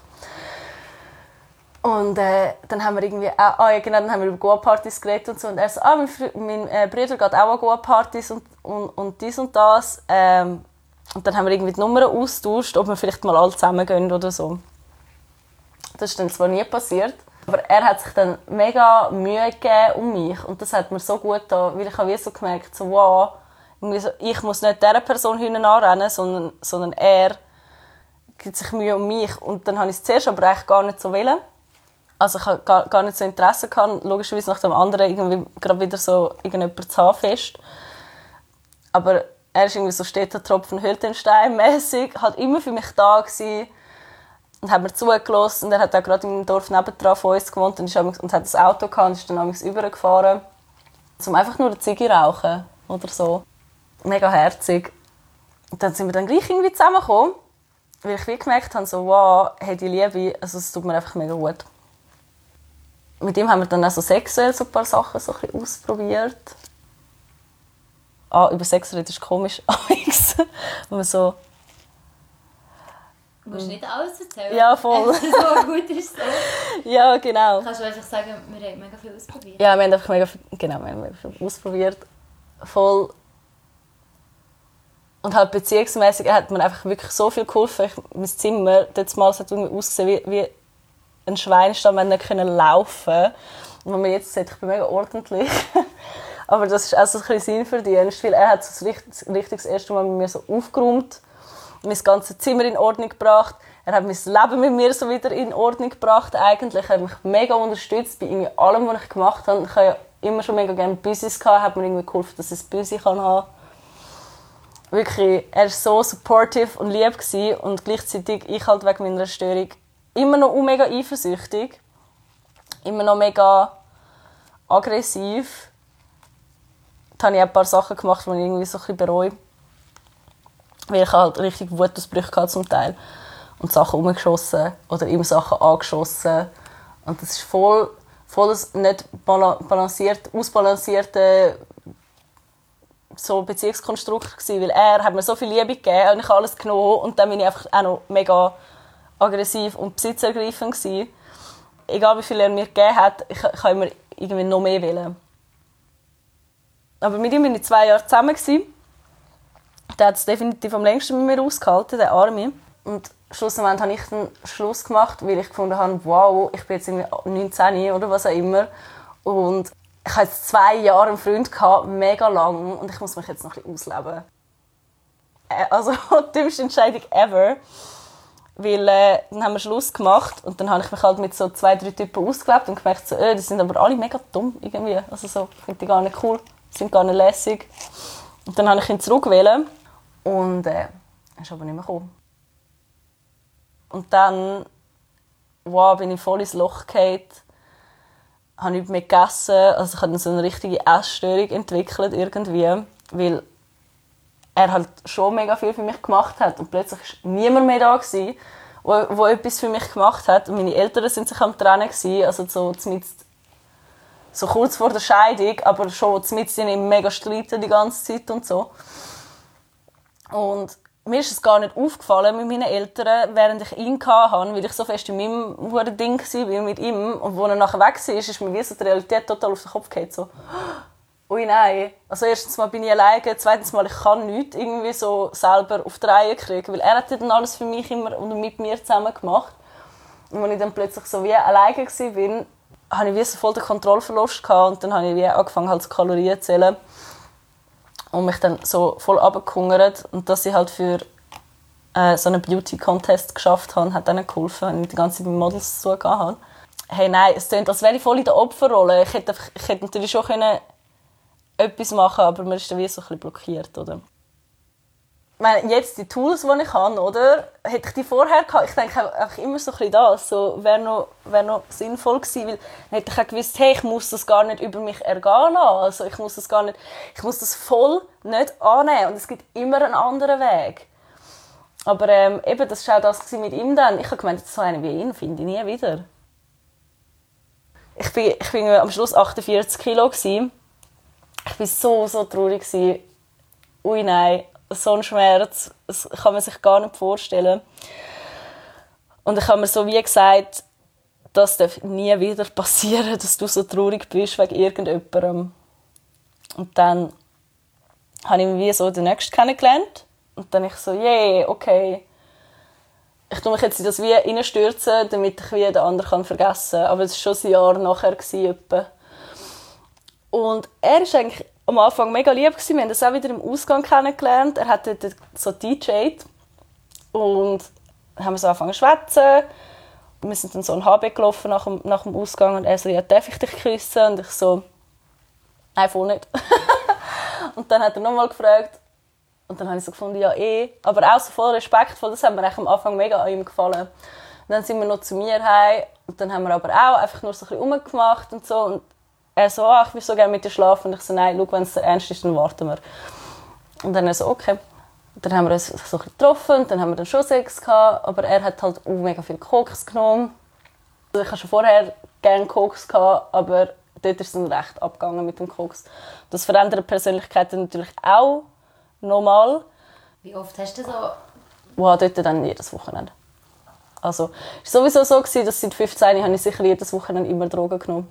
Und dann haben wir irgendwie dann haben wir über Goa-Partys geredet und so. Und er so, mein Bruder geht auch an Goa-Partys und dies und das. Und dann haben wir irgendwie die Nummern austauscht, ob wir vielleicht mal alle zusammen gehen oder so. Das ist dann zwar nie passiert, aber er hat sich dann mega Mühe gegeben um mich. Und das hat mir so gut getan, weil ich habe so gemerkt, so, wow, irgendwie so, ich muss nicht dieser Person hinten anrennen, sondern er gibt sich Mühe um mich. Und dann habe ich es zuerst aber eigentlich gar nicht so wollen. Also ich hatte gar nicht so Interesse gehabt, logischerweise nach dem anderen irgendwie gerade wieder so irgendjemand zu haben fest. Aber er ist irgendwie so steter Tropfen höhlt den Stein mäßig, hat immer für mich da gewesen und hat mir zugelassen. Und er hat auch gerade im Dorf nebendran von uns gewohnt und hat ein Auto gehabt und ist dann abends übergefahren, um einfach nur eine Zigarre rauchen oder so. Mega herzig. Und dann sind wir dann gleich irgendwie zusammengekommen, weil ich wie gemerkt habe, so, wow, hey, die Liebe, also es tut mir einfach mega gut. Mit ihm haben wir dann auch so sexuell so ein paar Sachen so ein bisschen ausprobiert. Über Sex reden ist komisch. Wenn man so... Du musst nicht alles erzählen. Ja, voll. So gut ist so. Ja, genau. Kannst du einfach sagen, wir haben mega viel ausprobiert? Ja, wir haben einfach mega viel ausprobiert. Voll. Und halt beziehungsmässig hat mir einfach wirklich so viel geholfen. Mein Zimmer, dort mal, hat ausgesehen wie ein Schweinestall, wenn nicht laufen konnte. Und wenn man jetzt sieht, ich bin mega ordentlich. Aber das ist auch so ein bisschen Sinn verdient, weil er hat so richtig das erste Mal mit mir so aufgeräumt, mein ganzes Zimmer in Ordnung gebracht. Er hat mein Leben mit mir so wieder in Ordnung gebracht eigentlich. Er hat mich mega unterstützt bei irgendwie allem, was ich gemacht habe. Ich habe ja immer schon mega gerne Büsis gehabt, hat mir irgendwie geholfen, dass ich ein Büsi haben kann. Wirklich, er war so supportive und lieb gewesen, und gleichzeitig ich halt wegen meiner Störung immer noch mega eifersüchtig, immer noch mega aggressiv. Da habe ich auch ein paar Sachen gemacht, die ich irgendwie so ein bisschen bereue. Weil ich halt richtig Wutausbrüche hatte zum Teil. Und Sachen umgeschossen oder ihm Sachen angeschossen. Und das war voll das nicht ausbalancierte so Beziehungskonstrukt gewesen, weil er hat mir so viel Liebe gegeben und ich habe alles genommen und dann bin ich einfach auch noch mega aggressiv und besitzergreifend gewesen. Egal wie viel er mir gegeben hat, ich habe immer irgendwie noch mehr wollen. Aber mit ihm war ich 2 Jahre zusammen gewesen. Der hat es definitiv am längsten mit mir ausgehalten, der Arme. Und schlussendlich habe ich dann Schluss gemacht, weil ich gefunden habe, wow, ich bin jetzt irgendwie 19 oder was auch immer. Und ich hatte jetzt 2 Jahre einen Freund gehabt, mega lang, und ich muss mich jetzt noch ein bisschen ausleben. Also die dümmste Entscheidung ever. Weil dann haben wir Schluss gemacht und dann habe ich mich halt mit so 2, 3 Typen ausgelebt und gemerkt, so, die sind aber alle mega dumm irgendwie. Also so, ich finde die gar nicht cool, sind gar nicht lässig. Und dann habe ich ihn zurückgewählt und er ist aber nicht mehr gekommen. Und dann bin ich voll ins Loch gefallen, habe nichts mehr gegessen, also ich habe so eine richtige Essstörung entwickelt irgendwie, weil er halt schon mega viel für mich gemacht hat und plötzlich war niemand mehr da gewesen, der etwas für mich gemacht hat. Und meine Eltern sind sich am Trennen gewesen, also so kurz vor der Scheidung, aber schon mitten mega streiten die ganze Zeit und so. Und mir ist es gar nicht aufgefallen mit meinen Eltern, während ich ihn hatte, weil ich so fest in meinem Ding war mit ihm. Und als er nachher weg war, ist mir wie so die Realität total auf den Kopf gefallen. So, ui nein. Also erstens mal bin ich alleine, zweitens mal, ich kann nichts irgendwie so selber auf die Reihe kriegen, weil er hat dann alles für mich immer und mit mir zusammen gemacht. Und als ich dann plötzlich so wie alleine war, hatte ich wie so voll den Kontrollverlust gehabt und dann habe ich wie angefangen halt Kalorien zu zählen und mich dann so voll runtergehungert. Und dass ich halt für so einen Beauty-Contest geschafft habe, hat dann geholfen, wenn ich die ganze Zeit mit Models zugegeben habe. Hey, nein, es klingt, als wäre ich voll in der Opferrolle. Ich hätte natürlich schon etwas machen können, aber man ist dann wie so ein bisschen blockiert, oder? Ich meine, jetzt die Tools, die ich habe, oder? Hätte ich die vorher gehabt? Ich denke einfach immer so ein bisschen das. So, wäre noch sinnvoll gewesen, weil dann hätte ich auch gewusst, hey, ich muss das gar nicht über mich ergehen lassen. Also ich muss das voll nicht annehmen. Und es gibt immer einen anderen Weg. Aber eben, das war auch das mit ihm dann. Ich habe gemeint, so einen wie ihn finde ich nie wieder. Ich bin am Schluss 48 Kilo gewesen. Ich war so traurig. Ui nein, so ein Schmerz, das kann man sich gar nicht vorstellen. Und ich habe mir so wie gesagt, das darf nie wieder passieren, dass du so traurig bist wegen irgendjemandem. Und dann habe ich wie so den Nächsten kennengelernt. Und dann ich so, okay. Ich tue mich jetzt in das wie reinstürzen, damit ich wie den anderen vergessen kann. Aber es war schon ein Jahr nachher etwa. Und er war eigentlich am Anfang mega lieb gewesen. Wir haben das auch wieder im Ausgang kennengelernt. Er hat dort so DJ'd. Und dann haben wir so angefangen zu schwätzen. Wir sind dann so ein HB gelaufen nach dem Ausgang. Und er so, ja, darf ich dich küssen? Und ich so, nein, voll nicht. Und dann hat er nochmal gefragt. Und dann habe ich so gefunden, ja aber auch so voll respektvoll, das hat mir am Anfang mega an ihm gefallen. Und dann sind wir noch zu mir heim und dann haben wir aber auch einfach nur so ein bisschen rumgemacht und so. Und er so, ich will so gerne mit dir schlafen. Und ich so, nein, schau, wenn es ernst ist, dann warten wir. Und dann er so, okay. Und dann haben wir uns so ein bisschen getroffen und dann haben wir dann schon Sex gehabt, aber er hat halt mega viel Koks genommen. Also ich hatte schon vorher gerne Koks gehabt, aber dort ist es dann recht abgegangen mit dem Koks. Das verändert die Persönlichkeit natürlich auch normal. Wie oft hast du so? Wow, dort dann jedes Wochenende. Also, es war sowieso so, dass seit 15 habe ich sicher jedes Wochenende immer Drogen genommen.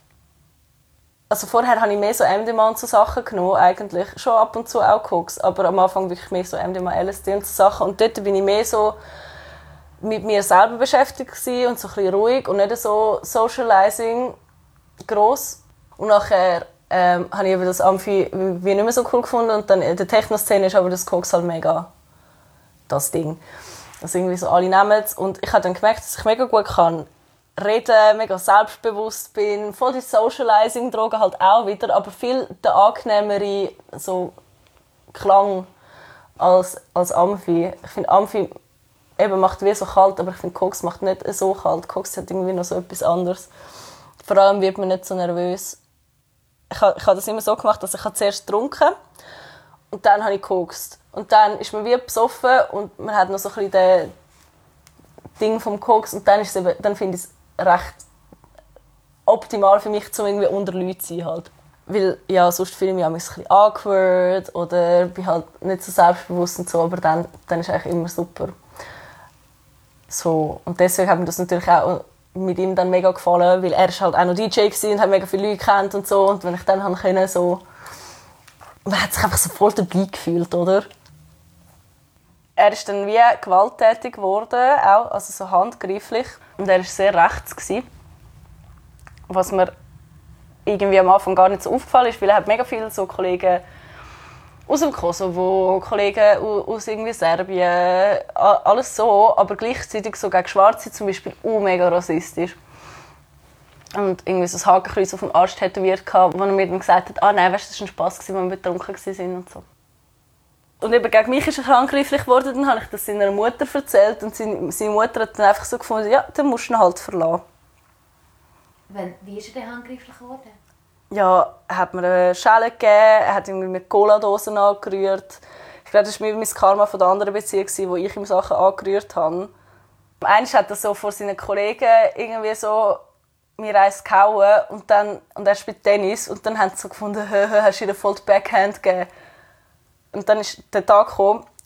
Also vorher habe ich mehr so MDMA und so Sachen genommen, eigentlich. Schon ab und zu auch Koks, aber am Anfang wirklich mehr so MDMA, LSD und so Sachen. Und dort bin ich mehr so mit mir selber beschäftigt und so ein bisschen ruhig und nicht so Socializing gross. Und nachher habe ich das Amphi wie nicht mehr so cool gefunden. Und dann in der Techno-Szene ist aber das Koks halt mega das Ding. Also irgendwie so alle nehmen es. Und ich habe dann gemerkt, dass ich mega gut kann reden, mega selbstbewusst bin. Voll die Socializing-Drogen halt auch wieder, aber viel der angenehmere so Klang als Amphi. Ich finde Amphi eben macht wie so kalt, aber ich finde Koks macht nicht so kalt. Koks hat irgendwie noch so etwas anderes. Vor allem wird man nicht so nervös. Ich habe das immer so gemacht, dass ich zuerst getrunken und dann habe ich gekokst. Und dann ist man wie besoffen und man hat noch so ein bisschen das Ding vom Koks und dann finde ich es recht optimal für mich, um irgendwie unter Leuten zu sein. Halt. Weil ja, sonst fühle ich mich ein bisschen awkward oder bin halt nicht so selbstbewusst und so, aber dann ist es eigentlich immer super. So. Und deswegen hat mir das natürlich auch mit ihm dann mega gefallen, weil er ist halt auch noch DJ und hat mega viele Leute gekannt und so. Und wenn ich dann konnte, so... Man hat sich einfach so voll dabei gefühlt, oder? Er ist dann wie gewalttätig geworden, auch, also so handgreiflich. Und er war sehr rechts gewesen. Was mir irgendwie am Anfang gar nicht so aufgefallen ist, weil er hat mega viele so Kollegen aus dem Kosovo, Kollegen aus irgendwie Serbien, alles so, aber gleichzeitig so gegen Schwarze zum Beispiel mega rassistisch. Und irgendwie so ein Hakenkreuz auf dem Arsch tätowiert hatte, wo er mir dann gesagt hat, nein, weißt du, das war ein Spass, als wir betrunken waren und so. Und eben gegen mich ist er handgreiflich geworden, dann habe ich das seiner Mutter erzählt und seine Mutter hat dann einfach so gefunden, ja, dann musst du ihn halt verlassen. Wie ist er denn handgreiflich geworden? Ja, er hat mir eine Schelle gegeben, er hat irgendwie mit Cola-Dosen angerührt. Ich glaube, das war mein Karma von der anderen Beziehung, wo ich ihm Sachen angerührt habe. Einmal hat er so vor seinen Kollegen irgendwie so mir eins gehauen und er spielt Tennis und dann haben sie so gefunden, hast du ihr voll die Backhand gegeben. Und dann ist der Tag gekommen,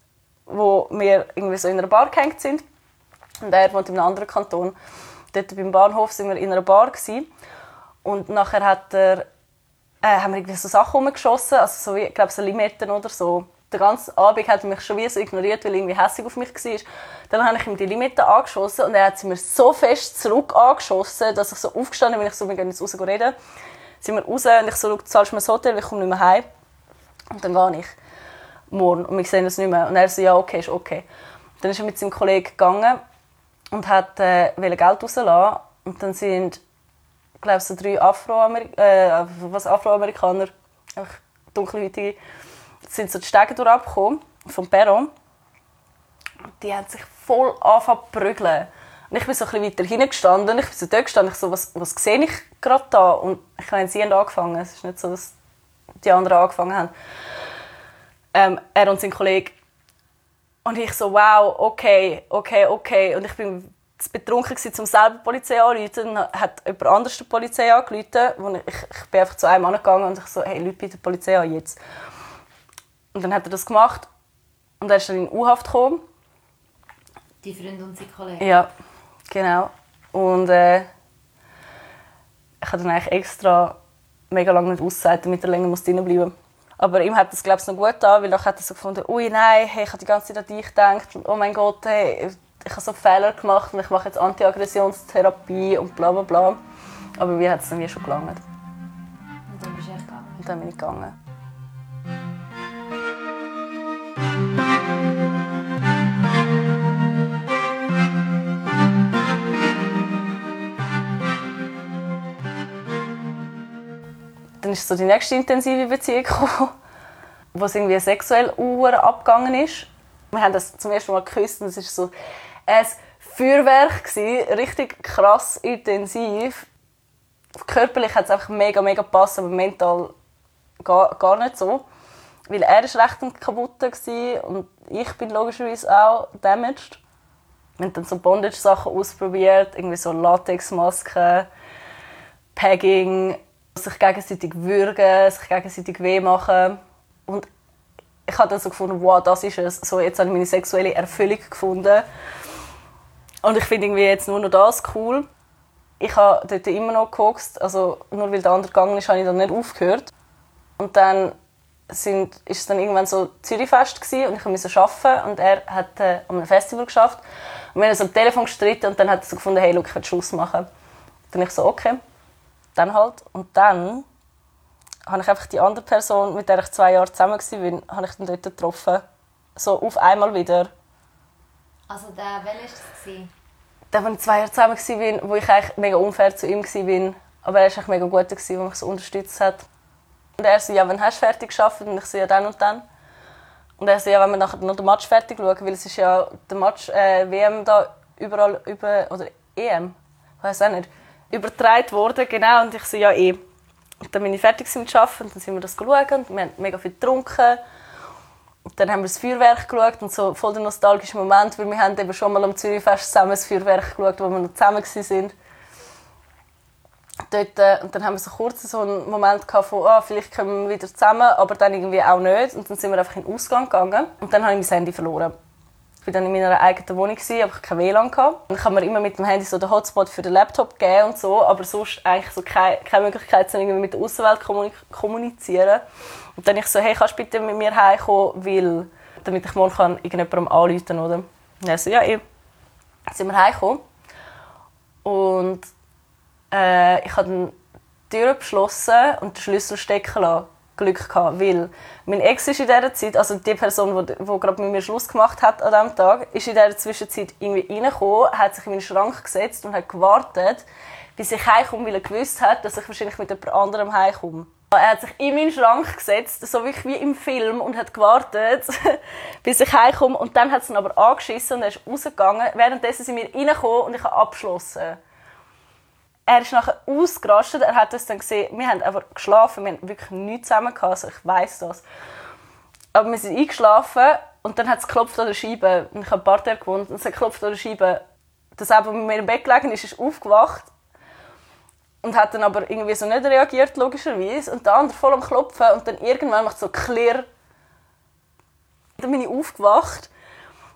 wo wir irgendwie so in einer Bar gehängt sind. Und er wohnt in einem anderen Kanton. Dort beim Bahnhof sind wir in einer Bar gewesen. Und nachher haben wir irgendwie so Sachen rumgeschossen, also so, ich glaube so Limetten oder so. Den ganzen Abend hat er mich schon wie so ignoriert, weil er irgendwie hässlich auf mich war. Dann habe ich ihm die Limetten angeschossen und er hat sie mir so fest zurück angeschossen, dass ich so aufgestanden bin, ich so, wir gehen jetzt raus reden. Sind wir raus und ich so, du zahlst mir das Hotel, ich komme nicht mehr heim. Und dann gehe ich morgen und wir sehen uns nicht mehr. Und er so, ja, okay, ist okay. Dann ist er mit seinem Kollegen gegangen und wollte Geld rauslassen. Und dann sind, glaube ich, so 3 Afroamerikaner, einfach dunkelhäutige, sind so die Stege durchgekommen, vom Perron. Die haben sich voll angefangen zu prügeln. Und ich bin so ein bisschen weiter hinten gestanden. Ich bin so dort gestanden. Ich so, was sehe ich gerade da? Und ich meine, sie haben angefangen. Es ist nicht so, dass die anderen angefangen haben. Er und sein Kollege. Und ich so, wow, okay. Und ich bin zu betrunken gewesen, um selber die Polizei anzurufen. Dann hat jemand anderes die Polizei angerufen. Ich bin einfach zu einem angegangen und ich so, hey, Leute, bitte die Polizei an jetzt. Und dann hat er das gemacht. Und er ist dann in U-Haft gekommen. Die Freunde und seine Kollegen? Ja, genau. Und ich habe dann eigentlich extra mega lange nicht ausgesagt, damit er länger drin bleiben muss. Aber ihm hat das, glaube ich, noch gut getan, weil er hat er so gefunden, ui, nein, hey, ich habe die ganze Zeit an dich gedacht. Oh mein Gott, hey, ich habe so Fehler gemacht und ich mache jetzt Antiaggressionstherapie und bla bla bla. Aber mir hat es dann wie schon gelangt. Und dann bist du echt gegangen? Und dann bin ich gegangen. Dann ist so die nächste intensive Beziehung gekommen, wo es irgendwie sexuell abgegangen ist. Wir haben das zum ersten Mal geküsst und es war so ein Feuerwerk gewesen, richtig krass intensiv. Körperlich hat es einfach mega gepasst, aber mental gar nicht so. Weil er war recht kaputt und ich bin logischerweise auch damaged. Wir haben dann so Bondage-Sachen ausprobiert, irgendwie so Latexmasken, Pegging, sich gegenseitig würgen, sich gegenseitig weh machen. Und ich habe dann so gefunden, wow, das ist es. So, jetzt habe ich meine sexuelle Erfüllung gefunden. Und ich finde irgendwie jetzt nur noch das cool. Ich habe dort immer noch gekokst, also nur weil der andere gegangen ist, habe ich dann nicht aufgehört. Und dann ist es dann irgendwann so Zürichfest gewesen, und ich musste arbeiten und er hat an einem Festival geschafft. Und wir haben so am Telefon gestritten und dann hat er so gefunden, hey, look, ich will Schluss machen. Dann ich so, okay, dann halt. Und dann habe ich einfach die andere Person, mit der ich 2 Jahre zusammen war, habe ich dann dort getroffen. So auf einmal wieder. Also welcher war das? Der, wo ich 2 Jahre zusammen war, wo ich eigentlich mega unfair zu ihm war. Aber er war echt mega gut, der mich so unterstützt hat. Und er so, ja, wann hast du fertig gearbeitet? Und ich so, ja, dann und dann. Und er so, ja, wenn wir nachher noch den Match fertig schauen, weil es ist ja der Match WM da überall oder EM, ich weiß auch nicht, übertragen worden, genau. Und ich so, ja, eh. Und dann bin ich fertig mit Arbeiten und dann sind wir das geschaut und wir haben mega viel getrunken. Und dann haben wir das Feuerwerk geschaut und so voll der nostalgische Moment, weil wir haben eben schon mal am Zürichfest zusammen das Feuerwerk geschaut, wo wir noch zusammen waren. Dort, und dann haben wir so kurz so einen Moment gehabt von, vielleicht kommen wir wieder zusammen, aber dann irgendwie auch nicht. Und dann sind wir einfach in den Ausgang gegangen und dann habe ich mein Handy verloren. Ich war dann in meiner eigenen Wohnung, aber ich hatte kein WLAN. Und ich habe mir immer mit dem Handy so den Hotspot für den Laptop gegeben und so, aber sonst eigentlich so keine Möglichkeit, so irgendwie mit der Außenwelt kommunizieren. Und dann ich so, hey, kannst du bitte mit mir heimkommen, damit ich morgen irgendjemandem anrufen kann, oder? Und er so, ja, eh. Dann sind wir heimgekommen. Und ich habe dann die Tür geschlossen und den Schlüssel stecken lassen. Glück gehabt, weil mein Ex ist in dieser Zeit, also die Person, die gerade mit mir Schluss gemacht hat an diesem Tag, ist in dieser Zwischenzeit irgendwie reingekommen, hat sich in meinen Schrank gesetzt und hat gewartet, bis ich heimkomme, weil er gewusst hat, dass ich wahrscheinlich mit jemand anderem heimkomme. Er hat sich in meinen Schrank gesetzt, so wirklich wie im Film, und hat gewartet, bis ich heimkomme. Und dann hat es ihn aber angeschissen und er ist rausgegangen. Währenddessen sind wir reingekommen und ich habe abgeschlossen. Er ist nachher ausgerastet, er hat uns dann gesehen, wir haben einfach geschlafen, wir haben wirklich nichts zusammen gehabt, also ich weiss das. Aber wir sind eingeschlafen und dann hat es geklopft an der Scheibe. Und ich habe ein paar Tage gewohnt und es hat geklopft an der Scheibe. Das Essen, das mit mir im Bett gelegen ist aufgewacht und hat dann aber irgendwie so nicht reagiert, logischerweise. Und der andere voll am Klopfen und dann irgendwann macht es so klirr. Dann bin ich aufgewacht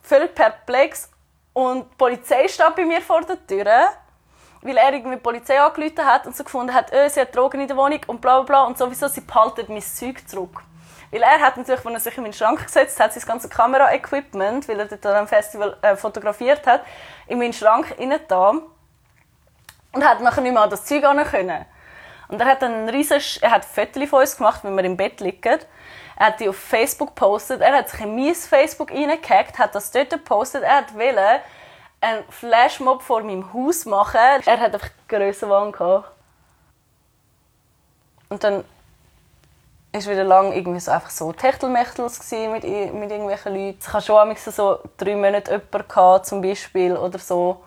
völlig perplex. Und die Polizei steht bei mir vor der Tür, weil er irgendwie die Polizei angerufen hat und so gefunden hat, sie hat Drogen in der Wohnung und bla bla bla. Und sowieso, sie behalten mein Zeug zurück. Weil er hat natürlich, als er sich in meinen Schrank gesetzt hat, sein ganzes Kamera-Equipment, weil er dort am Festival fotografiert hat, in meinen Schrank reingetan. Und hat nachher nicht mehr an das Zeug ran können. Und er hat er hat Fotos von uns gemacht, wenn wir im Bett liegen. Er hat die auf Facebook gepostet. Er hat sich in mein Facebook reingehackt, hat das dort gepostet. Er wollte einen Flashmob vor meinem Haus machen. Er hat einfach Grössenwahn gehabt. Und dann war wieder lang irgendwie so einfach so Techtelmechtels mit irgendwelchen Leuten. Ich hatte schon so 3 Monate jemanden gehabt, zum Beispiel, oder so.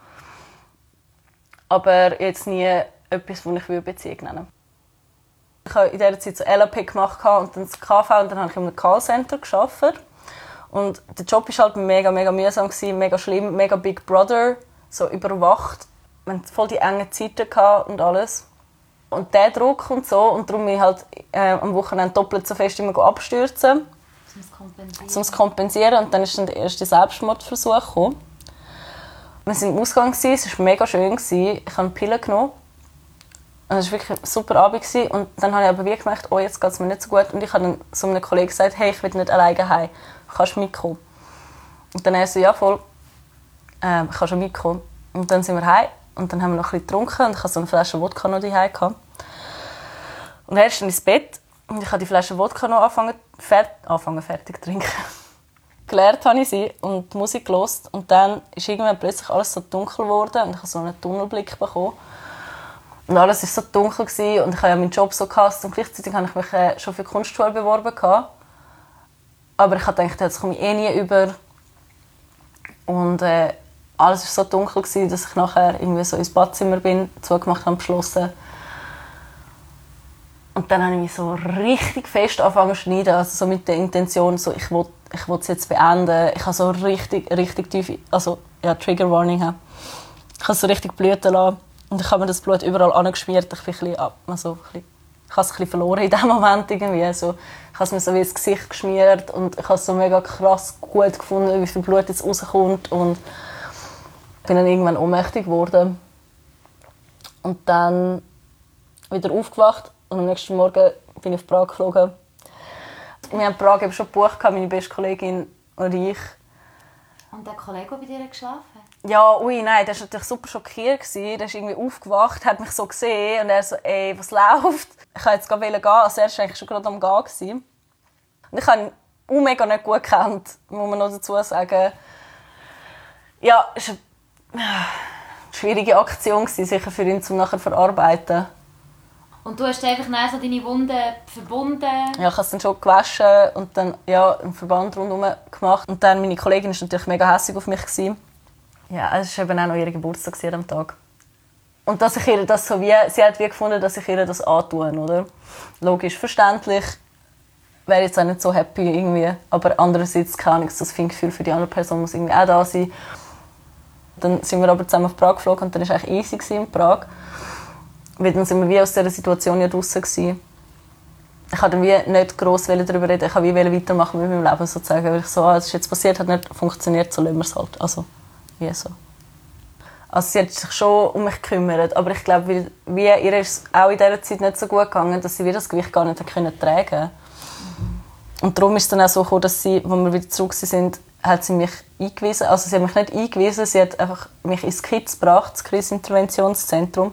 Aber jetzt nie etwas, das ich Beziehung nennen würde. Ich habe in dieser Zeit so LAP gemacht und dann das KV und dann habe ich in einem Callcenter gearbeitet. Und der Job war halt mega mühsam, mega schlimm, mega Big Brother, so überwacht. Wir hatten voll die engen Zeiten und alles. Und der Druck und so, und darum bin ich halt am Wochenende doppelt so fest immer abstürzen. Um es kompensieren. Und dann ist dann der erste Selbstmordversuch gekommen. Wir waren im Ausgang, es war mega schön. Ich habe Pillen genommen. Und es war wirklich ein super Abend. Und dann habe ich aber wirklich gemerkt, oh, jetzt geht es mir nicht so gut. Und ich habe dann so einem Kollegen gesagt, hey, ich will nicht alleine heim. Kannst du mitkommen? Und dann hat er so, ja voll, ich kann schon mitkommen. Und dann sind wir heim. Und dann haben wir noch ein bisschen getrunken. Und ich hatte so eine Flasche Wodka noch daheim. Und er ist dann ins Bett. Und ich habe die Flasche Wodka noch fertig zu trinken. Geleert habe ich sie und die Musik gehört. Und dann ist irgendwann plötzlich alles so dunkel geworden. Und ich habe so einen Tunnelblick bekommen. Und alles war so dunkel gewesen, und ich habe ja meinen Job so gehasst. Und gleichzeitig habe ich mich schon für die Kunstschule beworben. Aber ich dachte, das komme ich eh nie über. Und alles war so dunkel gewesen, dass ich nachher irgendwie so ins Badzimmer bin, zugemacht habe, beschlossen. Und dann habe ich mich so richtig fest angefangen zu schneiden. Also so mit der Intention, so, ich will es jetzt beenden. Ich habe so richtig tief, also ja, Trigger Warning haben. Ich habe es so richtig blüten lassen. Und ich habe mir das Blut überall angeschmiert. Ich bin ich habe es ein bisschen verloren in diesem Moment. Irgendwie. Also, ich habe es mir so wie ins Gesicht geschmiert und ich habe es so mega krass gut gefunden, wie viel Blut jetzt rauskommt. Und bin dann irgendwann ohnmächtig geworden. Und dann wieder aufgewacht und am nächsten Morgen bin ich auf Prag geflogen. Wir haben Prag eben schon gebucht, meine beste Kollegin und ich. Und der Kollege, der bei dir geschlafen hat? Ja, nein, der war natürlich super schockiert. Der ist irgendwie aufgewacht, hat mich so gesehen und er so, ey, was läuft? Ich wollte jetzt gerade gehen, also er war eigentlich schon gerade am Gehen. Und ich habe ihn mega nicht gut gekannt, muss man noch dazu sagen. Ja, es war eine schwierige Aktion, sicher für ihn, um nachher zu verarbeiten. Und du hast einfach so deine Wunden verbunden? Ja, ich habe es dann schon gewaschen und dann einen Verband rundherum gemacht. Und dann meine Kollegin war natürlich mega hässig auf mich. Ja, es war eben auch noch ihr Geburtstag am Tag. Und dass ich ihr das sie hat gefunden, dass ich ihr das antue, oder? Logisch, verständlich. Wäre jetzt auch nicht so happy irgendwie. Aber andererseits kann ich das Feingefühl für die andere Person muss irgendwie auch da sein. Dann sind wir aber zusammen auf Prag geflogen und dann war es eigentlich easy in Prag. Weil dann sind wir wie aus dieser Situation ja draussen gewesen. Ich wollte dann nicht gross darüber reden. Ich wollte weitermachen mit meinem Leben sozusagen. Weil ich so, es ist jetzt passiert, hat nicht funktioniert, so lassen wir es halt. Also, wie so. Also sie hat sich schon um mich gekümmert, aber ich glaube, wie ihr ist es auch in dieser Zeit nicht so gut gegangen, dass sie das Gewicht gar nicht tragen konnte. Und darum ist es dann auch so gekommen, dass sie, als wir wieder zurück sind, hat sie mich eingewiesen. Also sie hat mich nicht eingewiesen, sie hat einfach mich ins KIZ gebracht, das Kriseninterventionszentrum.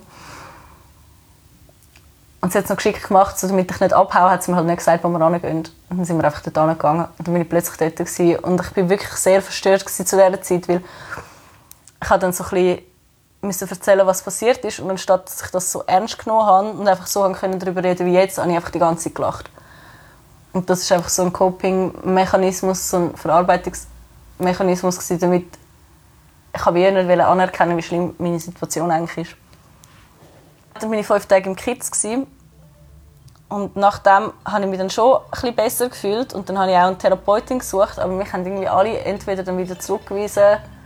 Und sie hat es noch geschickt gemacht, so, damit ich nicht abhaue, hat sie mir halt nicht gesagt, wo wir hingehen. Und dann sind wir einfach dort hingegangen. Und dann bin ich plötzlich dort gewesen. Und ich war wirklich sehr verstört zu dieser Zeit, weil ich habe dann so ein bisschen erzählen, was passiert ist. Und anstatt dass ich das so ernst genommen habe und einfach so darüber reden wie jetzt, habe ich einfach die ganze Zeit gelacht. Und das ist einfach so ein Coping-Mechanismus, so ein Verarbeitungsmechanismus gewesen, damit ich nicht anerkennen, wie schlimm meine Situation eigentlich ist. Dann war ich 5 Tage im KIZ und nachdem habe ich mich dann schon ein bisschen besser gefühlt und dann habe ich auch eine Therapeutin gesucht, aber mich haben irgendwie alle entweder dann wieder zurückgewiesen.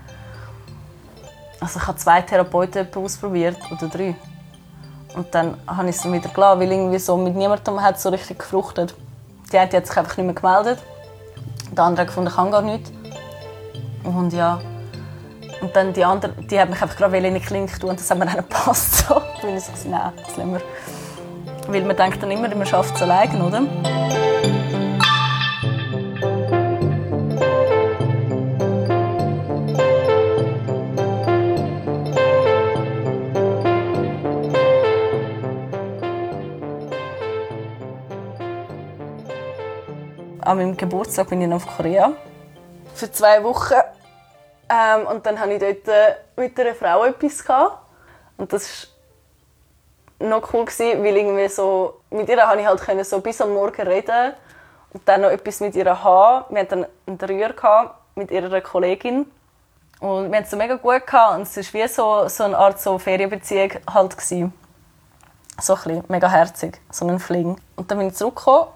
Also ich habe 2 Therapeuten ausprobiert oder 3 und dann habe ich es wieder gelassen, weil irgendwie so mit niemandem hat es so richtig gefruchtet. Die eine hat sich einfach nicht mehr gemeldet, der andere hat gefunden, ich kann gar nichts. Und ja, und dann die andere, die hat mich einfach gerade in die Klinik tun und das hat mir dann gepasst. So. Da bin ich so, nein, das lassen wir. Weil man denkt dann immer, man schafft es allein, oder? An meinem Geburtstag bin ich auf Korea für 2 Wochen. Und dann hatte ich dort mit einer Frau etwas gehabt. Und das war noch cool, weil irgendwie so, mit ihr konnte ich halt so bis am Morgen reden und dann noch etwas mit ihr haben. Wir hatten einen Dreier mit ihrer Kollegin. Und wir hatten es so mega gut gehabt. Und es war wie so eine Art so Ferienbeziehung halt gewesen. So ein bisschen, mega herzig, so ein Fling. Und dann bin ich zurückgekommen.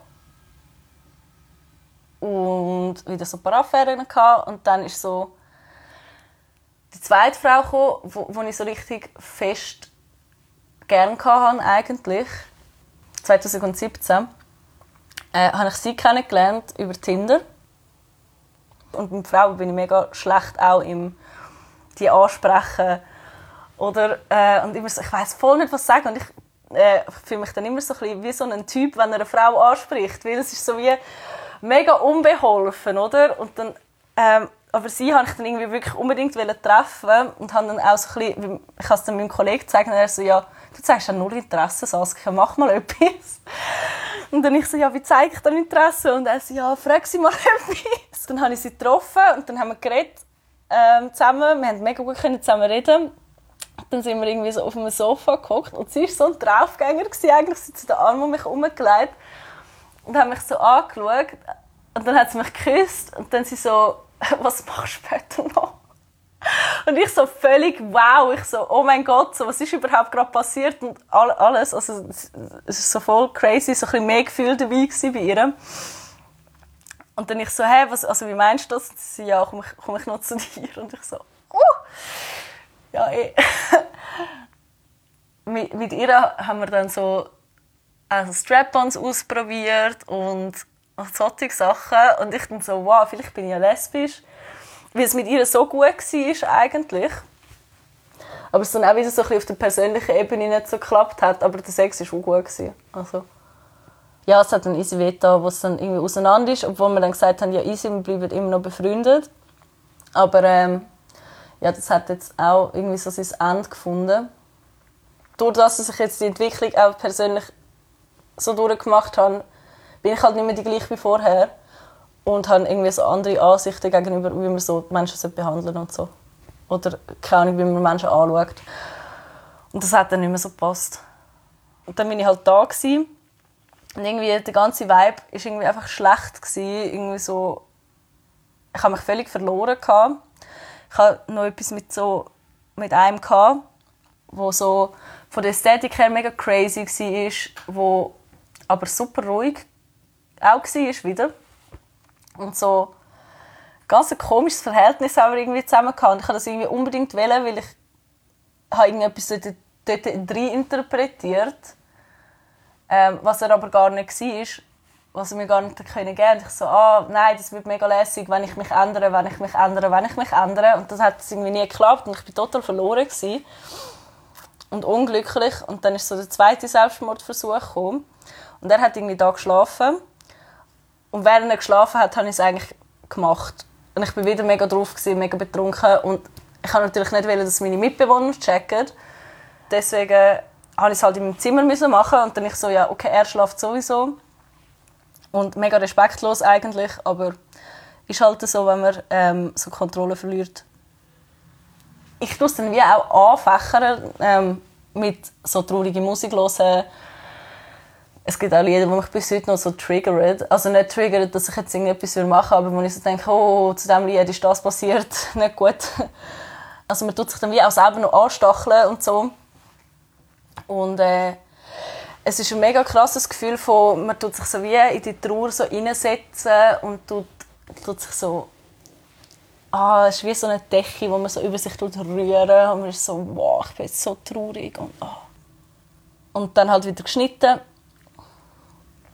Und wieder so ein paar Affären gehabt. Und dann ist so die zweite Frau gekommen, wo ich so richtig fest gerne hatte, eigentlich. 2017 habe ich sie kennengelernt über Tinder. Und mit Frauen bin ich mega schlecht auch im die ansprechen. Oder, und immer so, ich weiss voll nicht, was sagen. Und ich fühle mich dann immer so ein bisschen wie so ein Typ, wenn er eine Frau anspricht. Weil es ist so wie mega unbeholfen, oder? Und dann, aber sie wollte ich dann irgendwie wirklich unbedingt treffen und habe dann auch so ein bisschen, ich habe es dann meinem Kollegen gezeigt und er so, ja, du zeigst ja nur Interesse, Saskia, mach mal etwas. Und dann ich so, ja, wie zeige ich dann Interesse? Und er so, ja, frag sie mal etwas. Dann habe ich sie getroffen und dann haben wir geredet zusammen, wir haben mega gut zusammen reden. Dann sind wir irgendwie so auf einem Sofa gehockt und sie war so ein Draufgänger gewesen, eigentlich, sie hat so den Arm um mich herumgelegt und hat mich so angeschaut und dann hat sie mich geküsst und dann sie so, was machst du später noch? Und ich so völlig wow, ich so, oh mein Gott, so, was ist überhaupt gerade passiert und alles, also es ist so voll crazy, so ein bisschen mehr Gefühl dabei gewesen bei ihr. Und dann ich so, hey, was, also wie meinst du das? Und sie so, ja, komm ich noch zu dir? Und ich so, ja, mit ihr haben wir dann so also Strap-ons ausprobiert und solche Sachen. Und ich dann so, wow, vielleicht bin ich ja lesbisch. Weil es mit ihr so gut war eigentlich. Aber es dann auch wieder so ein bisschen auf der persönlichen Ebene nicht so geklappt hat. Aber der Sex war auch gut. Also, ja, es hat dann easy wehgetan, wo es dann irgendwie auseinander ist. Obwohl wir dann gesagt haben, ja easy, wir bleiben immer noch befreundet. Aber ja, das hat jetzt auch irgendwie so sein Ende gefunden. Durch das, dass ich jetzt die Entwicklung auch persönlich so durchgemacht habe, bin ich halt nicht mehr die gleiche wie vorher. Und habe irgendwie so andere Ansichten gegenüber, wie man so Menschen behandeln und so. Oder keine Ahnung, wie man Menschen anschaut. Und das hat dann nicht mehr so gepasst. Und dann bin ich halt da gewesen. Und irgendwie der ganze Vibe war irgendwie einfach schlecht gewesen. Irgendwie so, ich habe mich völlig verloren gehabt. Ich hatte noch etwas mit einem gehabt, wo so von der Ästhetik her mega crazy war, wo aber super ruhig auch war wieder. Und so ganz ein komisches Verhältnis haben wir irgendwie zusammen gehabt. Und ich wollte das irgendwie unbedingt wählen, weil ich habe irgendetwas dort rein interpretiert, was er aber gar nicht war, was er mir gar nicht geben konnte. Und ich so, nein, das wird mega lässig, wenn ich mich ändere. Und das hat irgendwie nie geklappt und ich war total verloren gewesen. Und unglücklich. Und dann ist so der zweite Selbstmordversuch gekommen. Und er hat irgendwie da geschlafen. Und während er geschlafen hat, habe ich es eigentlich gemacht. Und ich war wieder mega drauf, mega betrunken. Und ich wollte natürlich nicht, dass meine Mitbewohner checken. Deswegen musste ich es halt in meinem Zimmer machen. Und dann ich so, ja, okay, er schläft sowieso. Und mega respektlos eigentlich. Aber ist halt so, wenn man so Kontrolle verliert. Ich tue es dann wie auch anfächern, mit so trauriger Musik hören. Es gibt auch Lieder, die mich bis heute noch so triggern. Also nicht triggern, dass ich jetzt irgendetwas machen will, aber wo ich so denke, oh, zu diesem Lied ist das passiert, nicht gut. Also man tut sich dann wie auch selber noch anstacheln und so. Und es ist ein mega krasses Gefühl von, man tut sich so wie in die Trauer so reinsetzen und tut sich so, es ist wie so eine Decke, wo man so über sich rühren und man ist so, wow, ich bin jetzt so traurig. Und dann halt wieder geschnitten.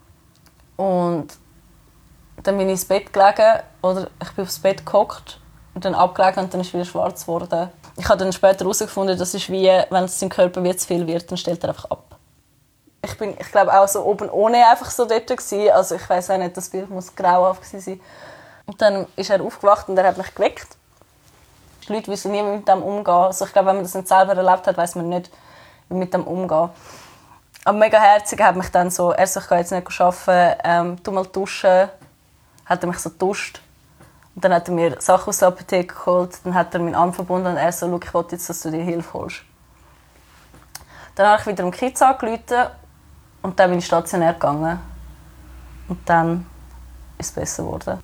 Und dann bin ich ins Bett gelegen, oder ich bin aufs Bett gehockt dann abgelegen und dann ist es wieder schwarz geworden. Ich habe dann später herausgefunden, das ist wie, wenn es im Körper wie zu viel wird, dann stellt er einfach ab. Ich glaube auch so oben ohne einfach so dort gewesen. Also ich weiss auch nicht, das Bild muss grauhaft sein. Und dann ist er aufgewacht und er hat mich geweckt. Die Leute wissen nie, wie mit dem umgehen. Also ich glaube, wenn man das nicht selber erlebt hat, weiss man nicht, wie mit dem umgehen. Aber mega herzig hat mich dann so, er so, ich gehe jetzt nicht arbeiten, du mal duschen. Hat er mich so geduscht. Und dann hat er mir Sachen aus der Apotheke geholt. Dann hat er meinen Arm verbunden und er so, schau, ich will jetzt, dass du dir Hilfe holst. Dann habe ich wieder dem Kids angerufen und dann bin ich stationär gegangen. Und dann ist es besser geworden.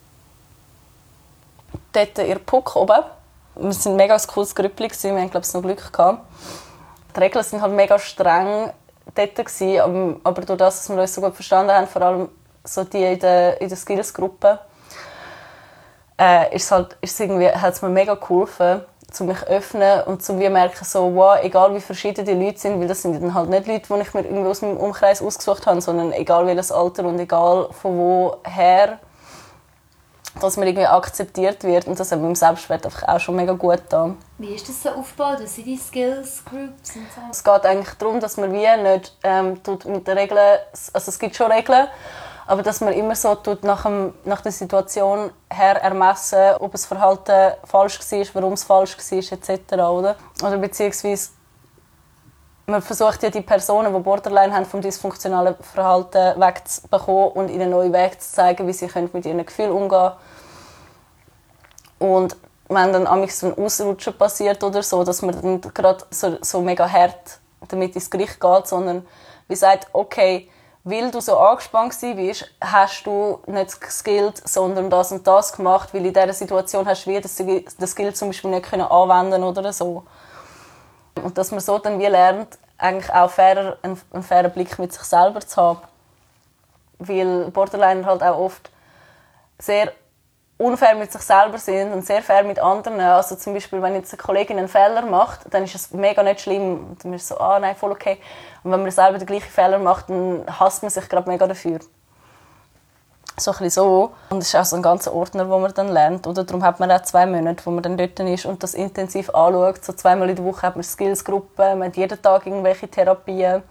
Dort in der Puck oben, wir waren mega ein cooles Grüppli, wir hatten, glaube ich, noch Glück gehabt. Die Regeln waren halt mega streng dort, aber durch das, dass wir uns so gut verstanden haben, vor allem so die in der Skills-Gruppe, hat es mir mega geholfen, um mich zu öffnen und zu merken, so, wow, egal wie verschieden die Leute sind, weil das sind dann halt nicht Leute, die ich mir irgendwie aus meinem Umkreis ausgesucht habe, sondern egal welches Alter und egal von woher, dass man irgendwie akzeptiert wird und das hat meinem Selbstwert einfach auch schon mega gut getan. Wie ist das so aufgebaut? Was sind die Skills Groups und so? Es geht eigentlich darum, dass man wie nicht mit den Regeln, also es gibt schon Regeln, aber dass man immer so nach der Situation her ermessen, ob das Verhalten falsch war, warum es falsch war, etc. Oder beziehungsweise man versucht ja die Personen, die Borderline haben, vom dysfunktionalen Verhalten wegzubekommen und ihnen einen neuen Weg zu zeigen, wie sie mit ihren Gefühlen umgehen können. Und wenn dann manchmal so ein Ausrutschen passiert oder so, dass man dann gerade so mega hart damit ins Gericht geht, sondern wie sagt, okay, weil du so angespannt warst, hast du nicht geskillt, sondern das und das gemacht, weil in dieser Situation hast du das Skill zum Beispiel nicht anwenden oder so. Und dass man so dann wie lernt, eigentlich auch einen fairen Blick mit sich selber zu haben. Weil Borderliner halt auch oft sehr unfair mit sich selber sind und sehr fair mit anderen. Also zum Beispiel, wenn jetzt eine Kollegin einen Fehler macht, dann ist es mega nicht schlimm. Dann ist es so, nein, voll okay. Und wenn man selber den gleichen Fehler macht, dann hasst man sich gerade mega dafür. So ein bisschen so. Und es ist auch so ein ganzer Ordner, den man dann lernt. Oder darum hat man auch 2 Monate, wo man dann dort ist und das intensiv anschaut. So 2-mal in der Woche hat man Skillsgruppen, man hat jeden Tag irgendwelche Therapien.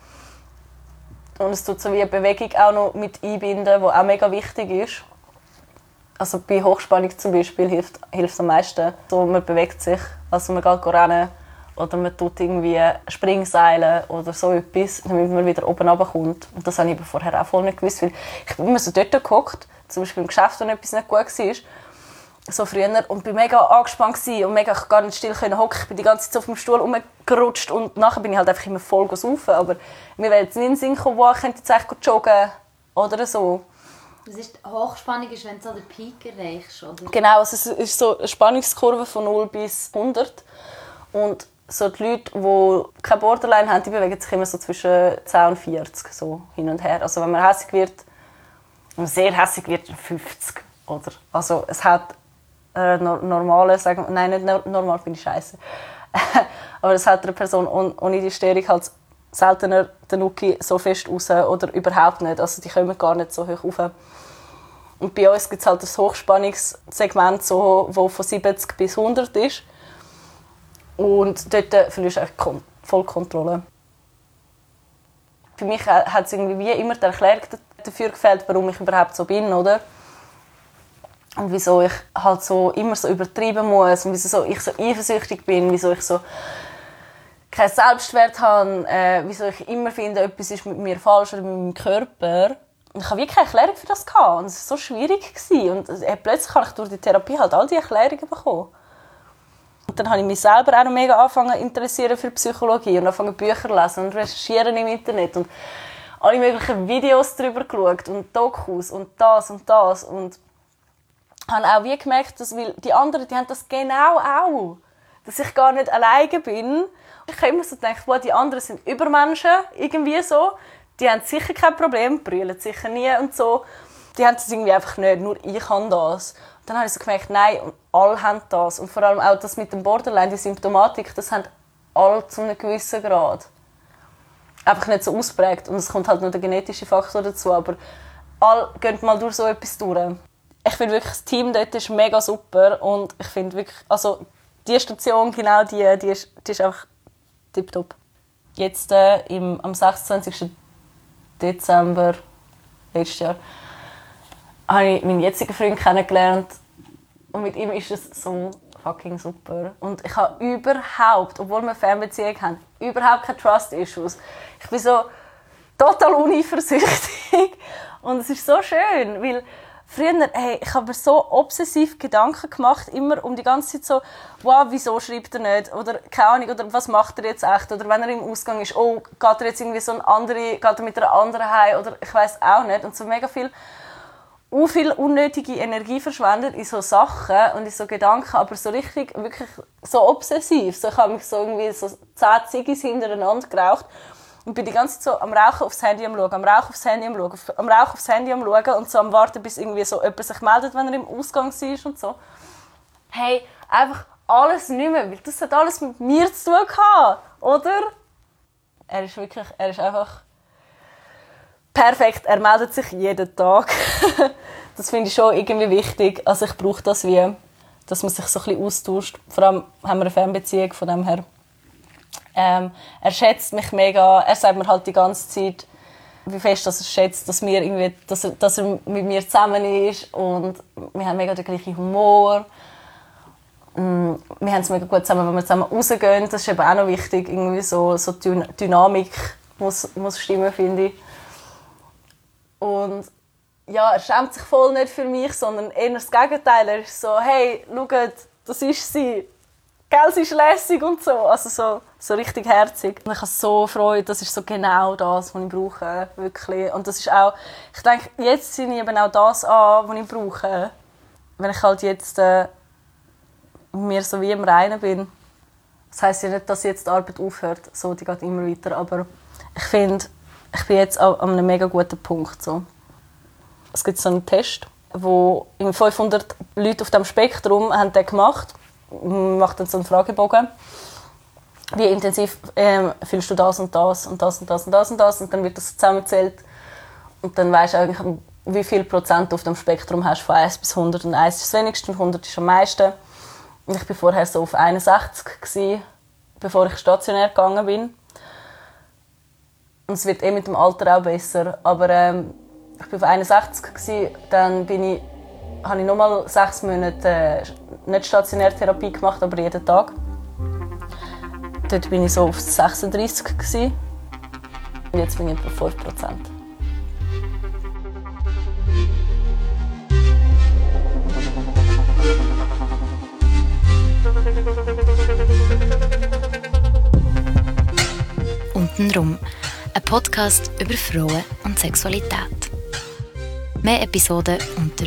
Und es tut so wie eine Bewegung auch noch mit einbinden, die auch mega wichtig ist. Also bei Hochspannung zum Beispiel hilft es am meisten. So, man bewegt sich, also man geht rennen oder man tut irgendwie Springseilen oder so etwas, damit man wieder oben runterkommt. Und das habe ich vorher auch voll nicht gewusst, weil ich bin immer so dort gehockt, zum Beispiel im Geschäft, wenn etwas nicht gut war, so früher, und bin mega angespannt und mega gar nicht still hocken. Ich bin die ganze Zeit auf dem Stuhl rumgerutscht und nachher bin ich halt einfach immer voll saufen. Aber mir wäre jetzt nicht in den Sinn gekommen, wo ich könnte jetzt eigentlich joggen oder so. Das ist, Hochspannung ist, wenn du so den Peak erreichst, oder? Genau, also es ist so eine Spannungskurve von 0 bis 100. Und so die Leute, die keine Borderline haben, die bewegen sich immer so zwischen 10 und 40, so hin und her. Also wenn man hässig wird, wenn man sehr hässig wird, 50. Oder? Also es hat normale, sagen wir, nein, nicht normal, finde ich scheiße. Aber es hat eine Person ohne die Störung halt seltener den Nuki so fest raus oder überhaupt nicht. Also die kommen gar nicht so hoch rauf. Und bei uns gibt es halt das Hochspannungssegment, so, das von 70 bis 100 ist. Und dort verlierst du eigentlich voll Kontrolle. Für mich hat es irgendwie wie immer die Erklärung dafür gefehlt, warum ich überhaupt so bin, oder? Und wieso ich halt so immer so übertreiben muss und wieso ich so eifersüchtig bin, wieso ich so keinen Selbstwert habe, wieso ich immer finde, etwas ist mit mir falsch oder mit meinem Körper. Und ich habe wirklich keine Erklärung für das gehabt. Und es war so schwierig. Und plötzlich habe ich durch die Therapie halt all die Erklärungen bekommen. Und dann habe ich mich selber auch noch mega angefangen zu interessieren für Psychologie und angefangen Bücher zu lesen und recherchieren im Internet und alle möglichen Videos darüber geschaut und Dokus und das und das. Und habe auch wie gemerkt, dass die anderen, die haben das genau auch. Dass ich gar nicht alleine bin. Ich habe immer so gedacht, wow, die anderen sind Übermenschen, irgendwie so. Die haben sicher kein Problem, brüllen sicher nie und so. Die haben es irgendwie einfach nicht, nur ich habe das. Und dann habe ich so gemerkt, nein, alle haben das. Und vor allem auch das mit dem Borderline, die Symptomatik, das haben alle zu einem gewissen Grad. Einfach nicht so ausprägt. Und es kommt halt noch der genetische Faktor dazu, aber alle gehen mal durch so etwas durch. ich finde wirklich, das Team dort ist mega super und ich finde wirklich, also die Station, genau die ist einfach tipptopp. Jetzt am 26. Dezember letztes Jahr habe ich meinen jetzigen Freund kennengelernt und mit ihm ist es so fucking super. Und ich habe überhaupt, obwohl wir Fernbeziehung haben, überhaupt keine Trust-Issues. Ich bin so total uneifersüchtig und es ist so schön, weil früher, ich habe mir so obsessiv Gedanken gemacht, immer um die ganze Zeit so, wow, wieso schreibt er nicht? Oder keine Ahnung, oder was macht er jetzt echt? Oder wenn er im Ausgang ist, oh, geht er jetzt irgendwie geht er mit einer anderen heim? Oder ich weiss auch nicht. Und so mega viel unnötige Energie verschwendet in so Sachen und in so Gedanken, aber so richtig, wirklich so obsessiv. So, ich habe mich so irgendwie so 10 Ziggis hintereinander geraucht und bin die ganze Zeit so am Rauchen aufs Handy am Schauen, am Rauchen aufs Handy am Schauen, am Rauchen aufs Handy am Schauen und so am Warten, bis irgendwie so jemand sich meldet, wenn er im Ausgang ist und so. Hey, einfach alles nicht mehr, weil das hat alles mit mir zu tun gehabt, oder? Er ist einfach perfekt, er meldet sich jeden Tag. Das finde ich schon irgendwie wichtig. Also ich brauche das wie, dass man sich so ein bisschen austauscht. Vor allem haben wir eine Fernbeziehung, von dem her. Er schätzt mich mega. Er sagt mir halt die ganze Zeit, wie fest er schätzt, dass er mit mir zusammen ist. Und wir haben mega den gleichen Humor. Wir haben es mega gut zusammen, wenn wir zusammen rausgehen. Das ist eben auch noch wichtig. Irgendwie so Dynamik muss stimmen, finde ich. Und ja, er schämt sich voll nicht für mich, sondern eher das Gegenteil. Er ist so, hey, schaut, das ist sie. Gell, sie ist lässig und so. Also so richtig herzig. Und ich habe so Freude, das ist so genau das, was ich brauche. Wirklich. Und das ist auch, ich denke, jetzt ziehe ich eben auch das an, was ich brauche. Wenn ich halt jetzt mir so wie im Reinen bin. Das heisst ja nicht, dass jetzt die Arbeit aufhört. So, die geht immer weiter. Aber ich finde, ich bin jetzt an einem mega guten Punkt. So. Es gibt so einen Test, wo 500 Leute auf dem Spektrum haben den gemacht. Man macht dann so einen Fragebogen. Wie intensiv fühlst du das und das und das und das und das und das? Und dann wird das zusammengezählt. Und dann weisst du eigentlich, wie viel Prozent auf dem Spektrum hast von 1 bis 100. Und 1 ist das wenigste, 100 ist am meisten. Und ich war vorher so auf 61 gewesen, bevor ich stationär gegangen bin. Und es wird mit dem Alter auch besser. Aber ich war auf 61 gewesen, dann habe ich nochmal 6 Monate nicht stationär Therapie gemacht, aber jeden Tag. Dort war ich so auf 36 gewesen. Und jetzt bin ich etwa 5%. Untenrum, ein Podcast über Frauen und Sexualität. Mehr Episoden unter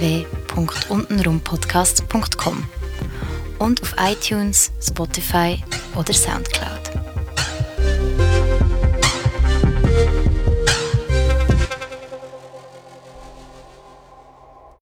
www.untenrumpodcast.com und auf iTunes, Spotify oder Soundcloud.